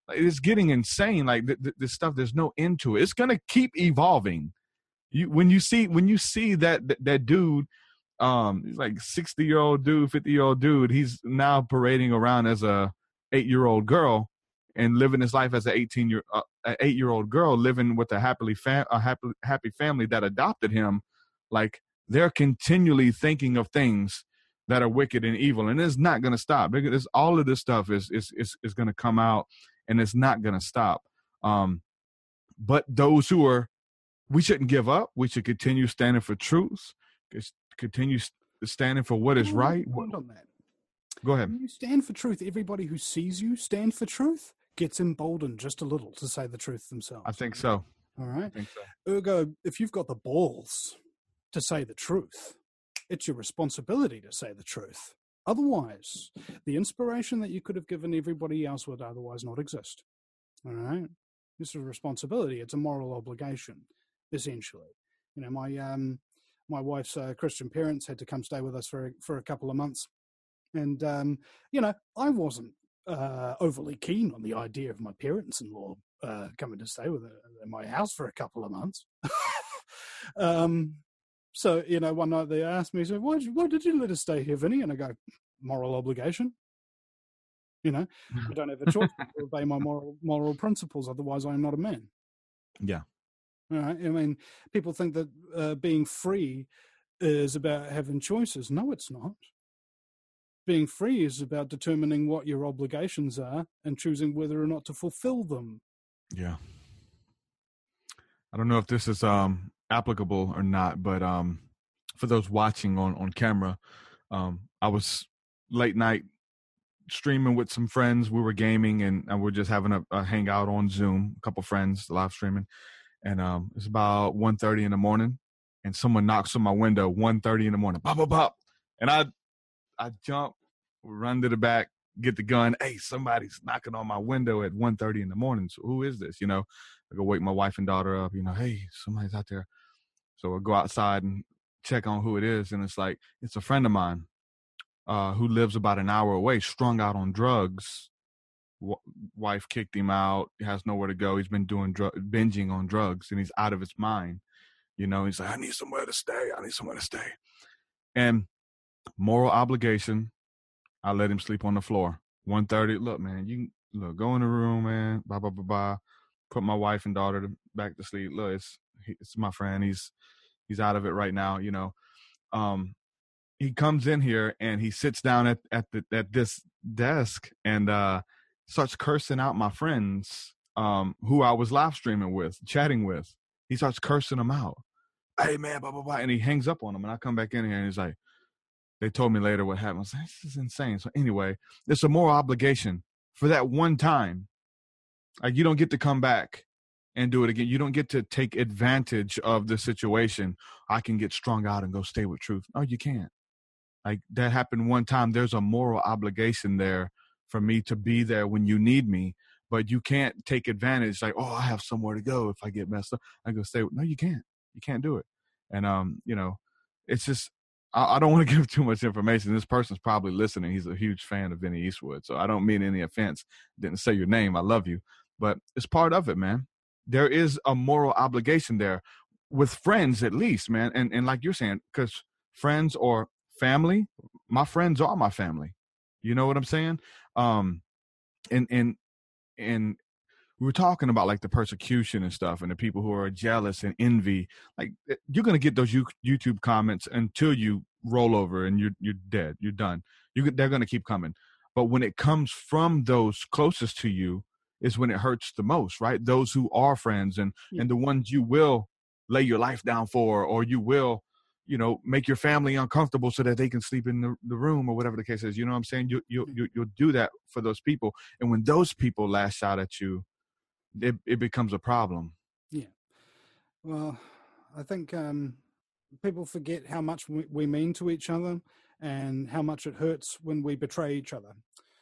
Like, it's getting insane. Like th- th- this stuff, there's no end to it. It's gonna keep evolving. You when you see when you see that that, that dude, um, he's like sixty year old dude, fifty year old dude. He's now parading around as a eight year old girl and living his life as an eighteen year uh, an eight year old girl living with a happily fam- a happy happy family that adopted him. Like they're continually thinking of things that are wicked and evil, and it's not going to stop. It's, all of this stuff is is is, is going to come out, and it's not going to stop. Um, but those who are, we shouldn't give up. We should continue standing for truth. Continue standing for what is right. On that. Go ahead. When you stand for truth, everybody who sees you stand for truth gets emboldened just a little to say the truth themselves. I think so. All right. I think so. Ergo, if you've got the balls to say the truth, it's your responsibility to say the truth. Otherwise, the inspiration that you could have given everybody else would otherwise not exist. All right? This is a responsibility. It's a moral obligation, essentially. You know, my um, my wife's uh, Christian parents had to come stay with us for, for a couple of months. And, um, you know, I wasn't uh, overly keen on the idea of my parents-in-law uh, coming to stay with uh, in my house for a couple of months. um So, you know, one night they asked me, so why did you, why did you let us stay here, Vinny? And I go, moral obligation. You know, I don't have a choice to obey my moral moral principles. Otherwise, I am not a man. Yeah. All right. I mean, people think that uh, being free is about having choices. No, it's not. Being free is about determining what your obligations are and choosing whether or not to fulfill them. Yeah. I don't know if this is um. applicable or not, but um for those watching on on camera, um I was late night streaming with some friends. We were gaming and, and we're just having a, a hangout on Zoom, a couple friends live streaming, and um it's about one thirty in the morning and someone knocks on my window. One thirty in the morning, pop pop pop, and I I jump, run to the back, get the gun. Hey, somebody's knocking on my window at one thirty in the morning. So who is this? You know, I go wake my wife and daughter up, you know, hey, somebody's out there. So I go outside and check on who it is, and it's like, it's a friend of mine uh, who lives about an hour away, strung out on drugs. W- wife kicked him out. He has nowhere to go. He's been doing dr- binging on drugs, and he's out of his mind. You know, he's like, I need somewhere to stay. I need somewhere to stay. And moral obligation, I let him sleep on the floor. one thirty, look, man, you can, look, go in the room, man, blah, blah, blah, blah. Put my wife and daughter to, back to sleep. Look, it's, it's my friend. He's, he's out of it right now, you know. Um, he comes in here and he sits down at, at the, at this desk and uh, starts cursing out my friends um, who I was live streaming with, chatting with. He starts cursing them out. Hey, man, blah, blah, blah. And he hangs up on them. And I come back in here and he's like, they told me later what happened. I was like, this is insane. So anyway, it's a moral obligation for that one time. Like, you don't get to come back and do it again. You don't get to take advantage of the situation. I can get strung out and go stay with truth. No, you can't. Like, that happened one time. There's a moral obligation there for me to be there when you need me, but you can't take advantage. Like, oh, I have somewhere to go. If I get messed up, I go stay with, no, you can't, you can't do it. And, um, you know, it's just, I, I don't want to give too much information. This person's probably listening. He's a huge fan of Vinny Eastwood. So I don't mean any offense. Didn't say your name. I love you, but it's part of it, man. There is a moral obligation there with friends, at least, man. And and like you're saying, because friends or family, my friends are my family. You know what I'm saying? Um, and and and we were talking about like the persecution and stuff, and the people who are jealous and envy. Like, you're gonna get those YouTube comments until you roll over and you're you're dead. You're done. You they're gonna keep coming. But when it comes from those closest to you, is when it hurts the most, right? Those who are friends and, yeah. and the ones you will lay your life down for, or you will, you know, make your family uncomfortable so that they can sleep in the, the room or whatever the case is. You know what I'm saying? You, you, you, you'll do that for those people. And when those people lash out at you, it, it becomes a problem. Yeah. Well, I think um, people forget how much we, we mean to each other and how much it hurts when we betray each other.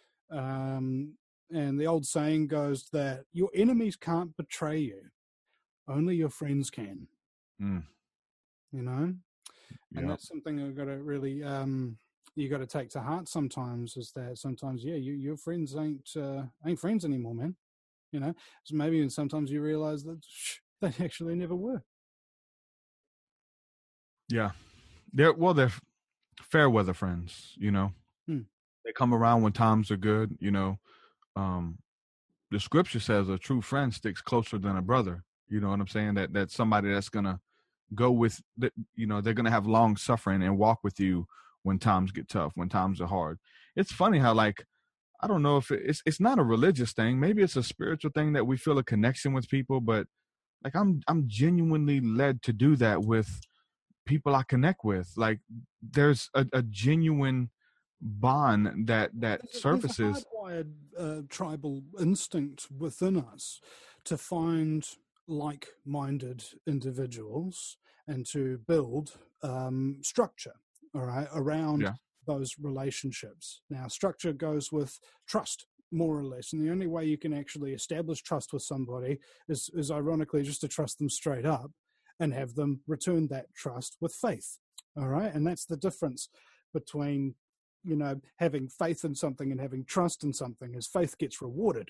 Um, And the old saying goes that your enemies can't betray you. Only your friends can. Mm. You know? Yeah. And that's something you've got to really, um, you got to take to heart sometimes, is that sometimes, yeah, you, your friends ain't, uh, ain't friends anymore, man. You know, so maybe sometimes you realize that shh, they actually never were. Yeah. They're, well, they're fair weather friends, you know. Hmm. They come around when times are good, you know. Um, the scripture says a true friend sticks closer than a brother. You know what I'm saying? That that's somebody that's gonna go with, the, you know, they're gonna have long suffering and walk with you when times get tough, when times are hard. It's funny how, like, I don't know if it, it's it's not a religious thing. Maybe it's a spiritual thing that we feel a connection with people, but like I'm I'm genuinely led to do that with people I connect with. Like there's a, a genuine bond that that There's a, there's a surfaces. hardwired uh, tribal instinct within us to find like-minded individuals and to build um, structure, all right, around Yeah. those relationships. Now, structure goes with trust, more or less, and the only way you can actually establish trust with somebody is, is ironically just to trust them straight up and have them return that trust with faith, all right? And that's the difference between, you know, having faith in something and having trust in something, is faith gets rewarded.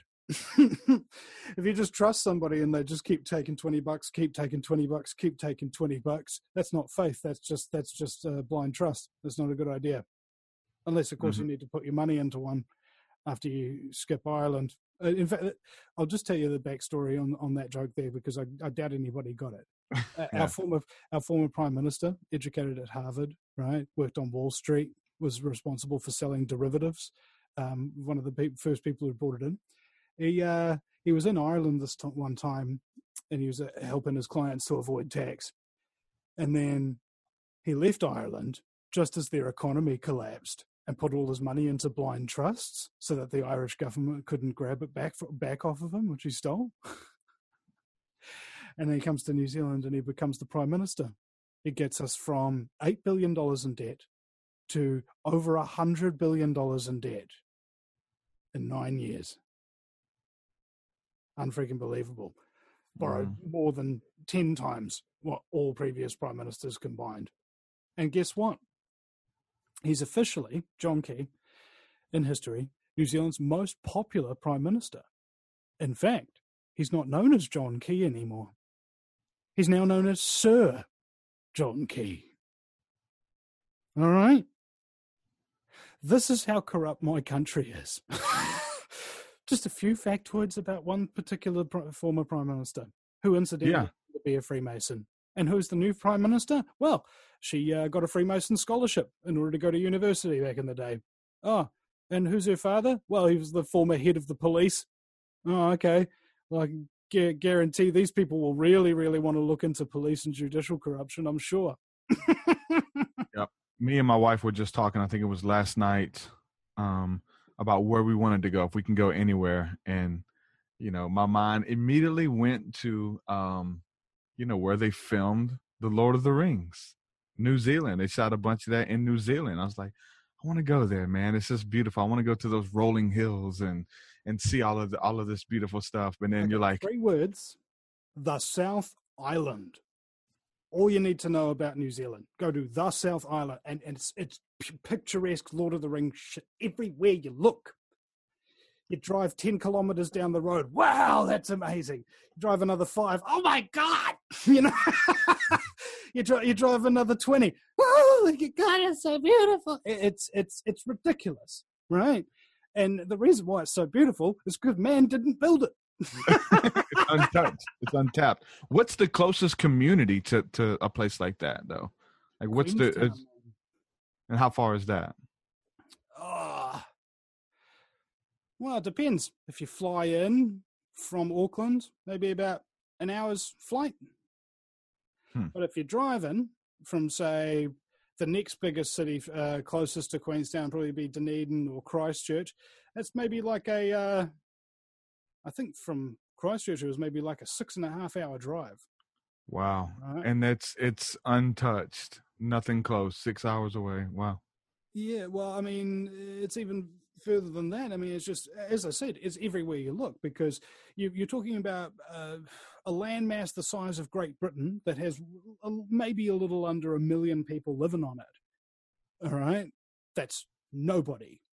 If you just trust somebody and they just keep taking twenty bucks, keep taking twenty bucks, keep taking twenty bucks, that's not faith. That's just, that's just uh, blind trust. That's not a good idea. Unless, of course, Mm-hmm. you need to put your money into one after you skip Ireland. Uh, in fact, I'll just tell you the backstory on, on that joke there, because I, I doubt anybody got it. Uh, Yeah. our former our former prime minister, educated at Harvard, right, worked on Wall Street, was responsible for selling derivatives. Um, one of the pe- first people who brought it in. He uh, he was in Ireland this t- one time, and he was uh, helping his clients to avoid tax. And then he left Ireland just as their economy collapsed, and put all his money into blind trusts so that the Irish government couldn't grab it back back off of him, which he stole. And then he comes to New Zealand and he becomes the prime minister. It gets us from eight billion dollars in debt to over one hundred billion dollars in debt in nine years. Unfreaking believable. Borrowed Mm. more than ten times what all previous prime ministers combined. And guess what? He's officially, John Key, in history, New Zealand's most popular prime minister. In fact, he's not known as John Key anymore. He's now known as Sir John Key. All right? This is how corrupt my country is. Just a few factoids about one particular former prime minister, who incidentally Yeah. happened to be a Freemason. And who's the new prime minister? Well, she uh, got a Freemason scholarship in order to go to university back in the day. Oh, and who's her father? Well, he was the former head of the police. Oh, okay. Well, I can gu- guarantee these people will really, really want to look into police and judicial corruption, I'm sure. Yep. Me and my wife were just talking, I think it was last night, um, about where we wanted to go, if we can go anywhere. And, you know, my mind immediately went to, um, you know, where they filmed The Lord of the Rings, New Zealand. They shot a bunch of that in New Zealand. I was like, I want to go there, man. It's just beautiful. I want to go to those rolling hills and and see all of the, all of this beautiful stuff. And then Okay, you're like, three words: the South Island. All you need to know about New Zealand. Go to the South Island, and, and it's, it's picturesque Lord of the Rings shit everywhere you look. You drive ten kilometers down the road. Wow, that's amazing. You drive another five. Oh my God. You know, you, drive, you drive another twenty. Oh, God, it's so beautiful. It's, it's, it's ridiculous, right? And the reason why it's so beautiful is because man didn't build it. it's untouched. It's untapped. What's the closest community to, to a place like that, though? Like, what's the, Queenstown. it's, and how far is that? Oh, well, it depends. If you fly in from Auckland, maybe about an hour's flight. Hmm. But if you're driving from, say, the next biggest city uh, closest to Queenstown, probably be Dunedin or Christchurch, that's maybe like a, uh, I think from Christchurch, it was maybe like a six and a half hour drive. Wow. Right? And that's, it's untouched. Nothing close. Six hours away. Wow. Yeah, well, I mean, it's even further than that. I mean, it's just, as I said, it's everywhere you look, because you, you're talking about uh, a landmass the size of Great Britain that has a, maybe a little under a million people living on it. All right? That's nobody.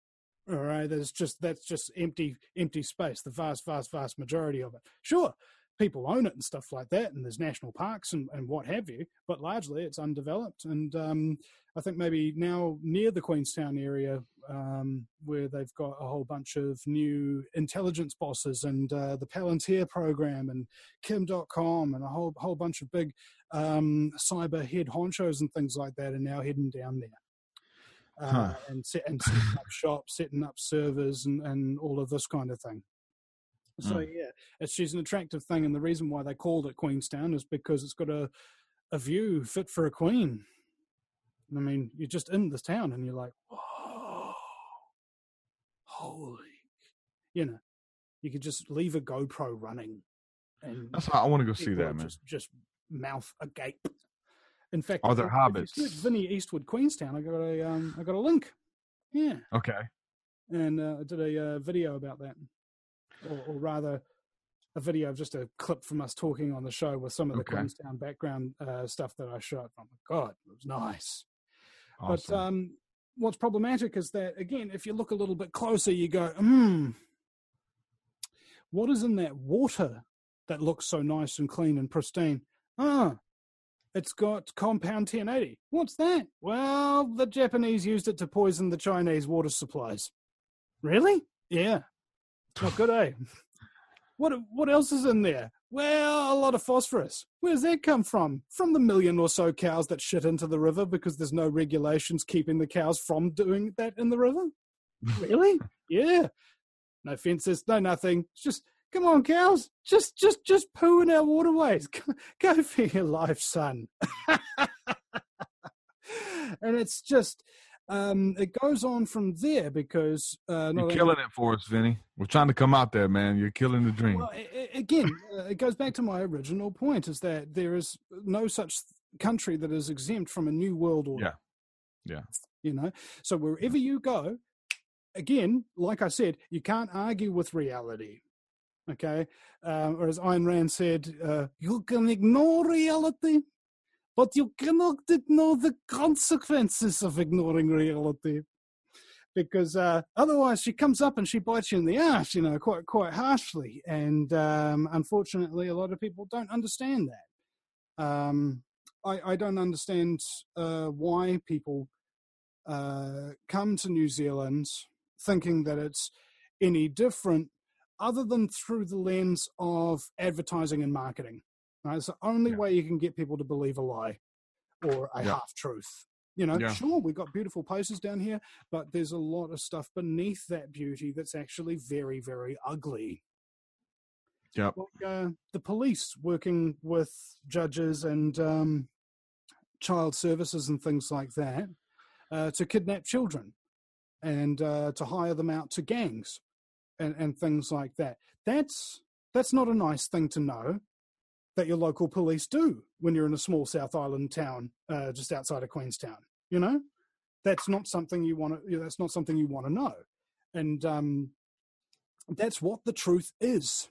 All right, there's just that's just empty, empty space. The vast, vast, vast majority of it. Sure, people own it and stuff like that, and there's national parks and, and what have you. But largely, it's undeveloped. And um, I think maybe now near the Queenstown area, um, where they've got a whole bunch of new intelligence bosses and uh, the Palantir program and Kim dot com and a whole whole bunch of big um, cyber head honchos and things like that are now heading down there. Uh, huh. and, set, and setting up shops, setting up servers, and, and all of this kind of thing. So mm. yeah, it's just an attractive thing, and the reason why they called it Queenstown is because it's got a a view fit for a queen. I mean, you're just in this town, and you're like, whoa, holy, you know, you could just leave a GoPro running, and that's how I want to go see that, man. Just, just mouth agape. In fact, are there if hobbits? You search Vinnie Eastwood Queenstown, I got a um, I got a link. Yeah. Okay. And uh, I did a uh, video about that, or, or rather, a video of just a clip from us talking on the show with some of the okay. Queenstown background uh, stuff that I shot. Oh my God, it was nice. Awesome. But um, what's problematic is that, again, if you look a little bit closer, you go, hmm, what is in that water that looks so nice and clean and pristine? Ah. It's got compound ten eighty. What's that? Well, the Japanese used it to poison the Chinese water supplies. Really? Yeah. Not good, eh? What what else is in there? Well, a lot of phosphorus. Where does that come from? From the million or so cows that shit into the river because there's no regulations keeping the cows from doing that in the river? Really? Yeah. No fences, no nothing. It's just... Come on, cows. Just just, just poo in our waterways. Go, go for your life, son. And it's just, um, it goes on from there because... Uh, You're killing only, it for us, Vinny. We're trying to come out there, man. You're killing the dream. Well, again, uh, it goes back to my original point, is that there is no such country that is exempt from a new world order. Yeah, yeah. You know? So wherever you go, again, like I said, you can't argue with reality. Okay, um, or as Ayn Rand said, uh, you can ignore reality, but you cannot ignore the consequences of ignoring reality, because uh, otherwise she comes up and she bites you in the ass, you know, quite quite harshly. And um, unfortunately, a lot of people don't understand that. Um, I, I don't understand uh, why people uh, come to New Zealand thinking that it's any different, other than through the lens of advertising and marketing. Right? It's the only yeah. way you can get people to believe a lie or a yeah. half-truth. You know, yeah. sure, we've got beautiful places down here, but there's a lot of stuff beneath that beauty that's actually very, very ugly. Yep. Like, uh, the police working with judges and um, child services and things like that uh, to kidnap children and uh, to hire them out to gangs. And, and things like that. That's that's not a nice thing to know that your local police do when you're in a small South Island town uh, just outside of Queenstown. You know, that's not something you want to. That's not something you want to know, and um, that's what the truth is.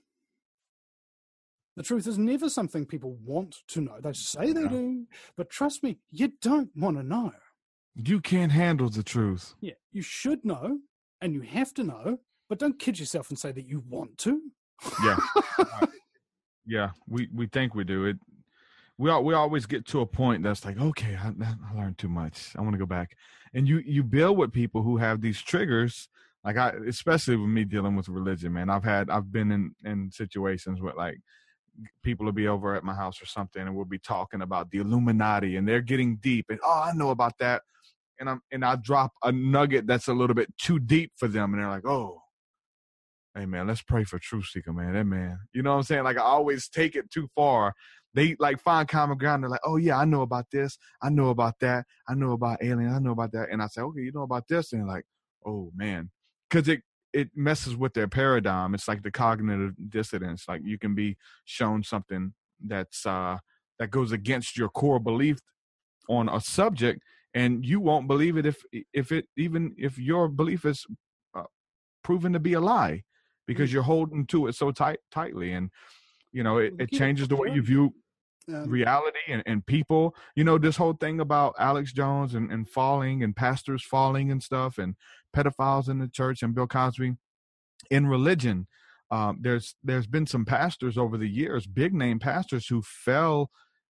The truth is never something people want to know. They say they do, but trust me, you don't want to know. You can't handle the truth. Yeah, you should know, and you have to know, but don't kid yourself and say that you want to. Yeah, uh, yeah, we, we think we do it. We all, we always get to a point that's like, okay, I, I learned too much. I want to go back. And you you build with people who have these triggers. Like I, especially with me dealing with religion, man. I've had I've been in in situations where like people will be over at my house or something, and we'll be talking about the Illuminati, and they're getting deep, and oh, I know about that, and I'm and I drop a nugget that's a little bit too deep for them, and they're like, oh, hey man, let's pray for Truth Seeker, man. That man, you know what I'm saying? Like I always take it too far. They like find common ground. They're like, oh yeah, I know about this. I know about that. I know about aliens. I know about that. And I say, okay, you know about this? And they're like, oh man, because it it messes with their paradigm. It's like the cognitive dissonance. Like you can be shown something that's uh, that goes against your core belief on a subject, and you won't believe it if if it even if your belief is uh, proven to be a lie, because you're holding to it so tight tightly, and you know it, it changes the way you view. Um, reality and, and people. You know, this whole thing about Alex Jones and, and falling and pastors falling and stuff and pedophiles in the church and Bill Cosby in religion. Um, there's there's been some pastors over the years, big name pastors, who fell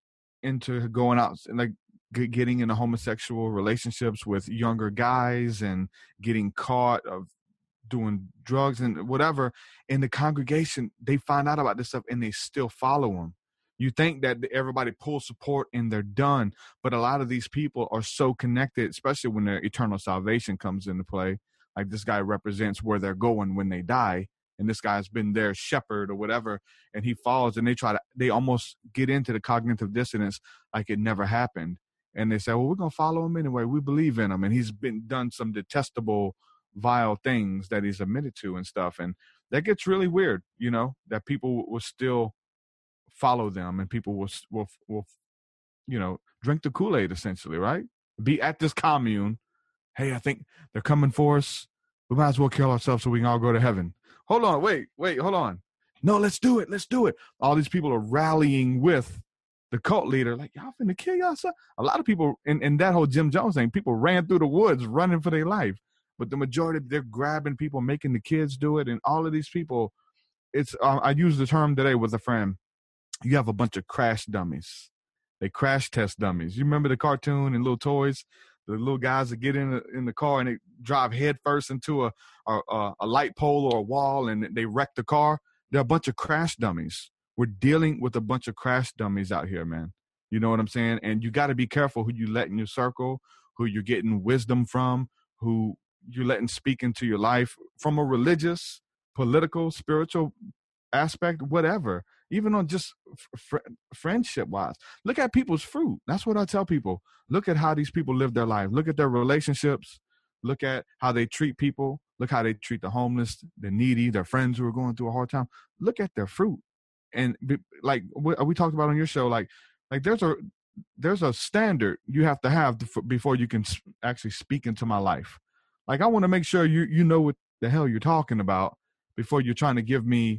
into going out and like getting into homosexual relationships with younger guys and getting caught of doing drugs and whatever. In the congregation, they find out about this stuff and they still follow them. You think that everybody pulls support and they're done, but a lot of these people are so connected, especially when their eternal salvation comes into play. Like this guy represents where they're going when they die, and this guy's been their shepherd or whatever, and he falls, and they try to, they almost get into the cognitive dissonance like it never happened. And they say, well, we're going to follow him anyway. We believe in him. And he's been done some detestable, vile things that he's admitted to and stuff. And that gets really weird, you know, that people will still follow them and people will, will, will you know, drink the Kool-Aid essentially, right? Be at this commune. Hey, I think they're coming for us. We might as well kill ourselves so we can all go to heaven. Hold on. Wait, wait, hold on. No, let's do it. Let's do it. All these people are rallying with the cult leader. Like, y'all finna kill yourself. A lot of people in, in that whole Jim Jones thing, people ran through the woods running for their life. But the majority, they're grabbing people, making the kids do it. And all of these people, it's, uh, I used the term today with a friend. You have a bunch of crash dummies. They crash test dummies. You remember the cartoon and little toys? The little guys that get in the, in the car and they drive head first into a, a, a light pole or a wall and they wreck the car. They're a bunch of crash dummies. We're dealing with a bunch of crash dummies out here, man. You know what I'm saying? And you got to be careful who you let in your circle, who you're getting wisdom from, who you're letting speak into your life from a religious, political, spiritual aspect, whatever. Even on just fr- friendship-wise. Look at people's fruit. That's what I tell people. Look at how these people live their life. Look at their relationships. Look at how they treat people. Look how they treat the homeless, the needy, their friends who are going through a hard time. Look at their fruit. And be, like we, we talked about on your show, like like there's a there's a standard you have to have to, before you can actually speak into my life. Like I want to make sure you you know what the hell you're talking about before you're trying to give me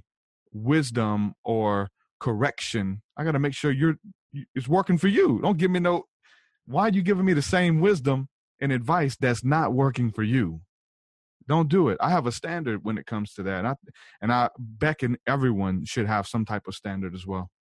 wisdom or correction. I got to make sure you're it's working for you. Don't give me no. Why are you giving me the same wisdom and advice that's not working for you? Don't do it. I have a standard when it comes to that. And I, and I beckon everyone should have some type of standard as well.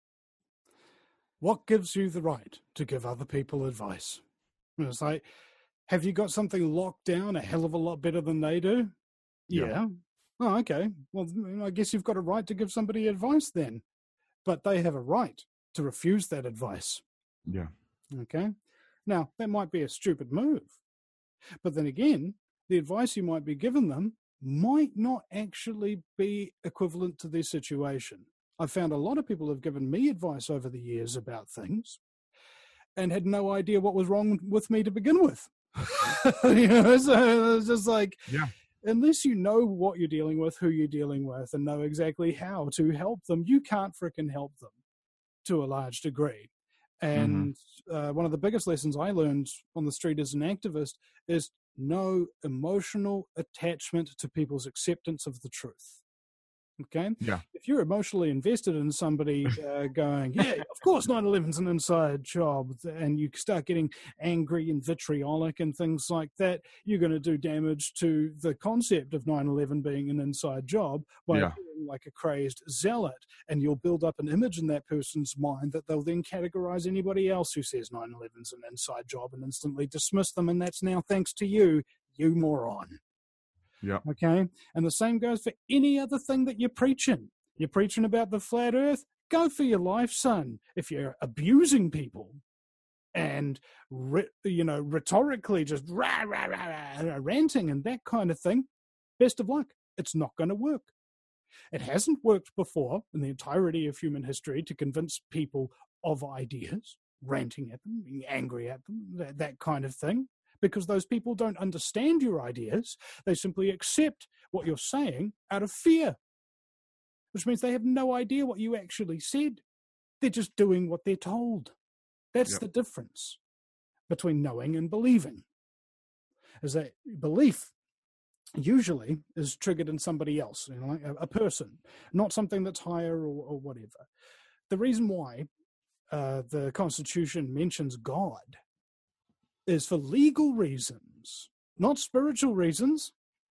What gives you the right to give other people advice? It's like, have you got something locked down a hell of a lot better than they do? Yeah. yeah. Oh, okay. Well, I guess you've got a right to give somebody advice then. But they have a right to refuse that advice. Yeah. Okay. Now, that might be a stupid move. But then again, the advice you might be giving them might not actually be equivalent to their situation. I've found a lot of people have given me advice over the years about things and had no idea what was wrong with me to begin with. You know, so it's just like, yeah. Unless you know what you're dealing with, who you're dealing with, and know exactly how to help them, you can't frickin' help them to a large degree. And mm-hmm. uh, one of the biggest lessons I learned on the street as an activist is no emotional attachment to people's acceptance of the truth. Okay? Yeah. If you're emotionally invested in somebody uh, going, yeah, of course nine eleven's an inside job, and you start getting angry and vitriolic and things like that, you're going to do damage to the concept of nine eleven being an inside job by yeah. being like a crazed zealot. And you'll build up an image in that person's mind that they'll then categorize anybody else who says nine eleven's an inside job and instantly dismiss them. And that's now thanks to you, you moron. Yeah. Okay. And the same goes for any other thing that you're preaching. You're preaching about the flat earth. Go for your life, son. If you're abusing people and, you know, rhetorically just rah, rah, rah, rah, ranting and that kind of thing, best of luck. It's not going to work. It hasn't worked before in the entirety of human history to convince people of ideas, ranting at them, being angry at them, that, that kind of thing. Because those people don't understand your ideas. They simply accept what you're saying out of fear, which means they have no idea what you actually said. They're just doing what they're told. That's yep. the difference between knowing and believing. Is that belief usually is triggered in somebody else, you know, like a, a person, not something that's higher or, or whatever. The reason why uh, the Constitution mentions God is for legal reasons, not spiritual reasons.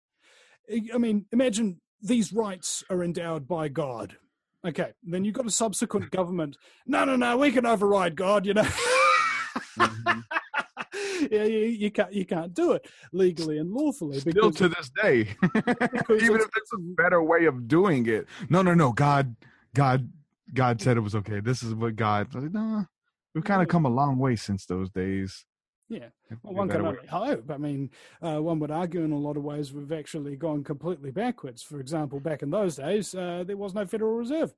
I mean, imagine these rights are endowed by God. Okay, then you've got a subsequent government. No, no, no, we can override God, you know. Mm-hmm. Yeah, you, you can't you can't do it legally and lawfully. Still to this day, even if it's a better way of doing it. No, no, no. God, God, God said it was okay. This is what God. Like, nah, we've kind of come a long way since those days. Yeah, well, one can only hope. I mean, uh, one would argue in a lot of ways we've actually gone completely backwards. For example, back in those days, uh, there was no Federal Reserve.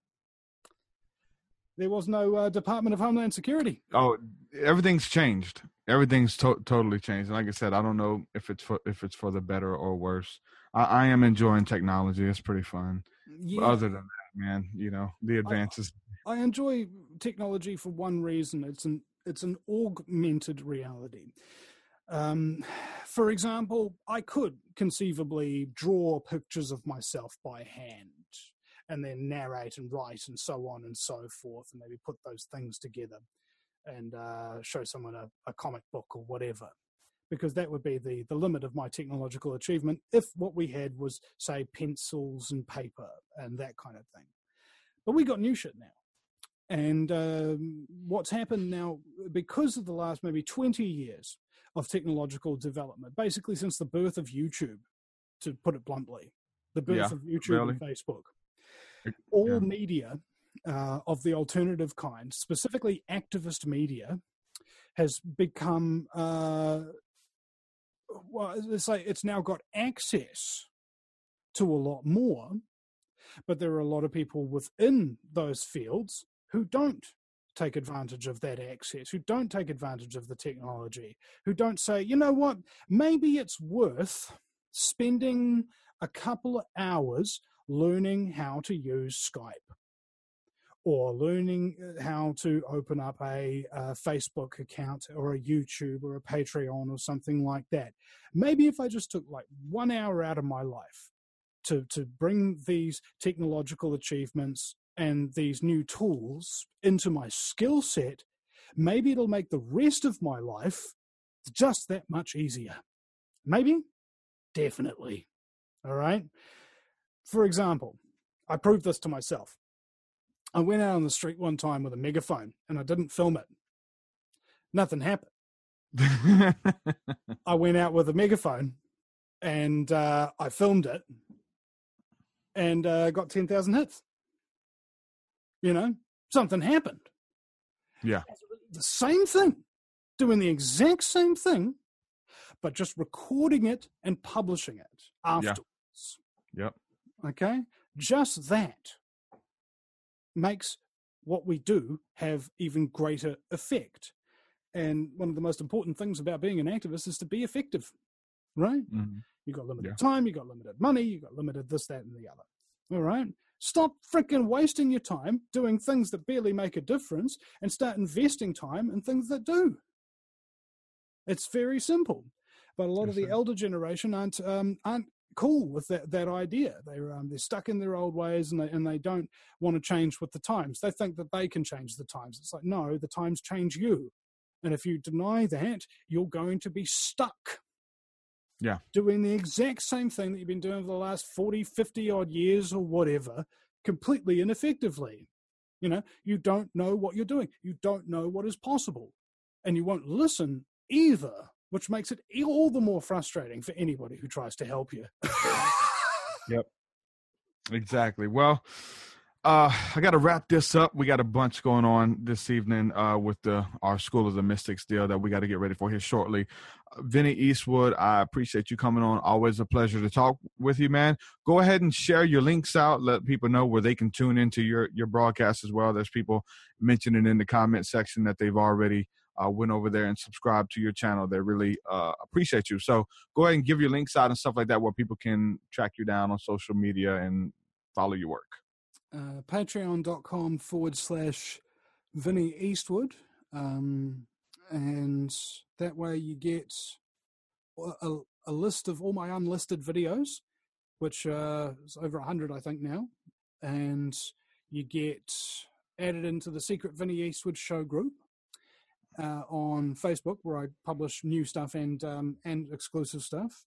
There was no uh, Department of Homeland Security. Oh, everything's changed. Everything's to- totally changed. And like I said, I don't know if it's for if it's for the better or worse. I, I am enjoying technology. It's pretty fun. Yeah. But other than that, man, you know, the advances. I, I enjoy technology for one reason. It's an it's an augmented reality. Um, for example, I could conceivably draw pictures of myself by hand and then narrate and write and so on and so forth, and maybe put those things together and uh, show someone a, a comic book or whatever, because that would be the, the limit of my technological achievement if what we had was, say, pencils and paper and that kind of thing. But we got new shit now. And um, what's happened now, because of the last maybe twenty years of technological development, basically since the birth of YouTube, to put it bluntly, the birth yeah, of YouTube really. and Facebook, all yeah. media uh, of the alternative kind, specifically activist media, has become, uh, well, let's say it's now got access to a lot more, but there are a lot of people within those fields who don't take advantage of that access, who don't take advantage of the technology, who don't say, you know what, maybe it's worth spending a couple of hours learning how to use Skype or learning how to open up a, a Facebook account or a YouTube or a Patreon or something like that. Maybe if I just took like one hour out of my life to, to bring these technological achievements and these new tools into my skill set, maybe it'll make the rest of my life just that much easier. Maybe? Definitely. All right? For example, I proved this to myself. I went out on the street one time with a megaphone and I didn't film it. Nothing happened. I went out with a megaphone and uh, I filmed it and uh, got ten thousand hits. You know, something happened. Yeah. The same thing, doing the exact same thing, but just recording it and publishing it afterwards. Yeah. Yep. Okay? Just that makes what we do have even greater effect. And one of the most important things about being an activist is to be effective, right? Mm-hmm. You got limited yeah. time, you got limited money, you got limited this, that, and the other. All right? Stop freaking wasting your time doing things that barely make a difference and start investing time in things that do. It's very simple. But a lot yes, of the sir. elder generation aren't um, aren't cool with that, that idea. They're um, they're stuck in their old ways and they and they don't want to change with the times. They think that they can change the times. It's like, no, the times change you. And if you deny that, you're going to be stuck. Yeah. Doing the exact same thing that you've been doing for the last forty, fifty odd years or whatever, completely ineffectively. You know, you don't know what you're doing. You don't know what is possible. And you won't listen either, which makes it all the more frustrating for anybody who tries to help you. Yep. Exactly. Well, uh, I got to wrap this up. We got a bunch going on this evening uh, with the our School of the Mystics deal that we got to get ready for here shortly. Uh, Vinny Eastwood, I appreciate you coming on. Always a pleasure to talk with you, man. Go ahead and share your links out. Let people know where they can tune into your, your broadcast as well. There's people mentioning in the comment section that they've already uh, went over there and subscribed to your channel. They really uh, appreciate you. So go ahead and give your links out and stuff like that where people can track you down on social media and follow your work. Uh, Patreon.com forward slash Vinny Eastwood. Um, and that way you get a, a list of all my unlisted videos, which uh, is over one hundred, I think, now. And you get added into the Secret Vinny Eastwood Show group uh, on Facebook, where I publish new stuff and um, and exclusive stuff.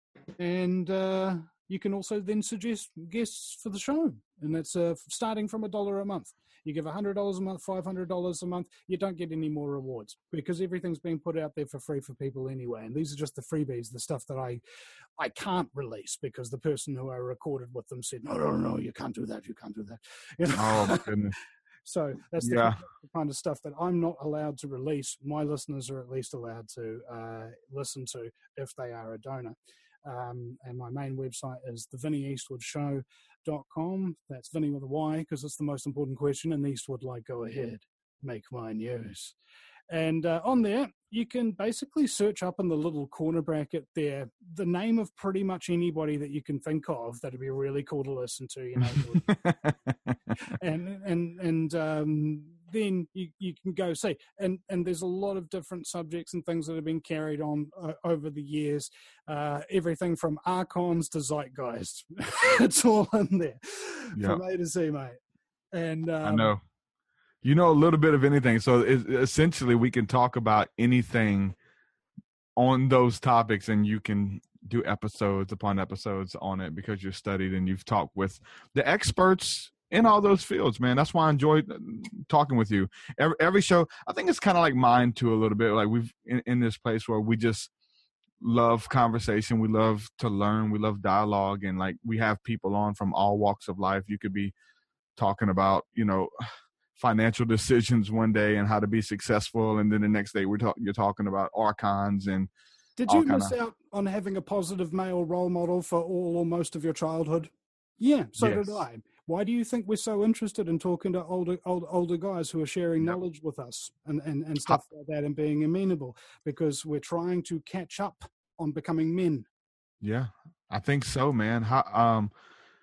And uh, you can also then suggest guests for the show. And that's uh, starting from a dollar a month. You give one hundred dollars a month, five hundred dollars a month, you don't get any more rewards because everything's being put out there for free for people anyway. And these are just the freebies, the stuff that I I can't release because the person who I recorded with them said, no, no, no, you can't do that, you can't do that. You know? Oh, my goodness. So that's the yeah. kind of stuff that I'm not allowed to release. My listeners are at least allowed to uh, listen to if they are a donor. Um, and my main website is the vinny eastwood show dot com. That's Vinny with a Y because it's the most important question. And Eastwood, like, go ahead, make my news. And uh, on there, you can basically search up in the little corner bracket there the name of pretty much anybody that you can think of that'd be really cool to listen to, you know. and and and um, then you, you can go see. And and there's a lot of different subjects and things that have been carried on uh, over the years. Uh, everything from Archons to Zeitgeist. It's all in there yep. from A to Z, mate. And um, I know. You know a little bit of anything. So it, essentially we can talk about anything on those topics and you can do episodes upon episodes on it because you're studied and you've talked with the experts in all those fields, man. That's why I enjoy talking with you. Every, every show, I think it's kind of like mine too, a little bit. Like we've in, in this place where we just love conversation. We love to learn. We love dialogue. And like we have people on from all walks of life. You could be talking about, you know, financial decisions one day and how to be successful, and then the next day we're talking you're talking about archons and did you miss kinda... out on having a positive male role model for all or most of your childhood? Yeah, so yes. did I. Why do you think we're so interested in talking to older older, older guys who are sharing yep. knowledge with us and, and, and stuff how... like that and being amenable? Because we're trying to catch up on becoming men. Yeah, I think so, man. How um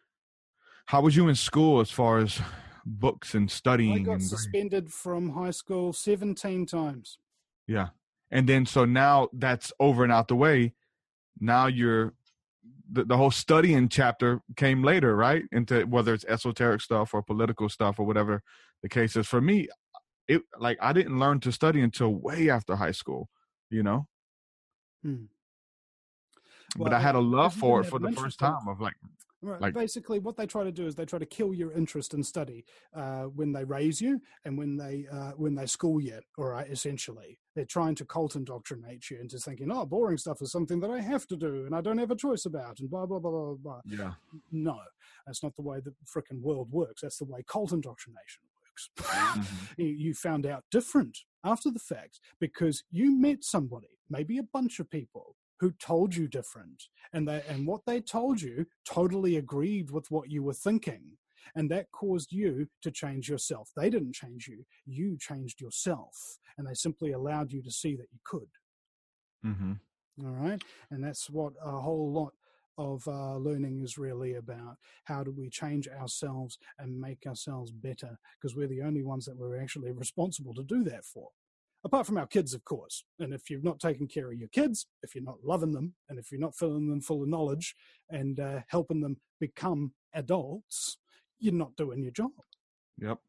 how was you in school as far as books and studying? I got and suspended from high school seventeen times. Yeah. And then so now that's over and out the way. Now you're the, the whole studying chapter came later, right? Into whether it's esoteric stuff or political stuff or whatever the case is. For me, it like I didn't learn to study until way after high school, you know? Hmm. But well, I had a love for it for the first time of like Right. Like, basically, what they try to do is they try to kill your interest in study uh, when they raise you and when they uh, when they school you. All right, essentially, they're trying to cult indoctrinate you into thinking, "Oh, boring stuff is something that I have to do and I don't have a choice about," and blah blah blah blah blah. Yeah. No, that's not the way the frickin' world works. That's the way cult indoctrination works. Mm-hmm. You found out different after the fact because you met somebody, maybe a bunch of people, who told you different, and they and what they told you totally agreed with what you were thinking, and that caused you to change yourself. They didn't change you; you changed yourself, and they simply allowed you to see that you could. Mm-hmm. All right, and that's what a whole lot of uh, learning is really about. How do we change ourselves and make ourselves better? Because we're the only ones that we're actually responsible to do that for. Apart from our kids, of course. And if you've not taken care of your kids, if you're not loving them, and if you're not filling them full of knowledge and uh, helping them become adults, you're not doing your job. Yep.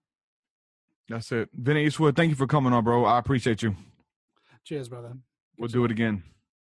That's it. Vinny Eastwood, thank you for coming on, bro. I appreciate you. Cheers, brother. Good we'll do it again.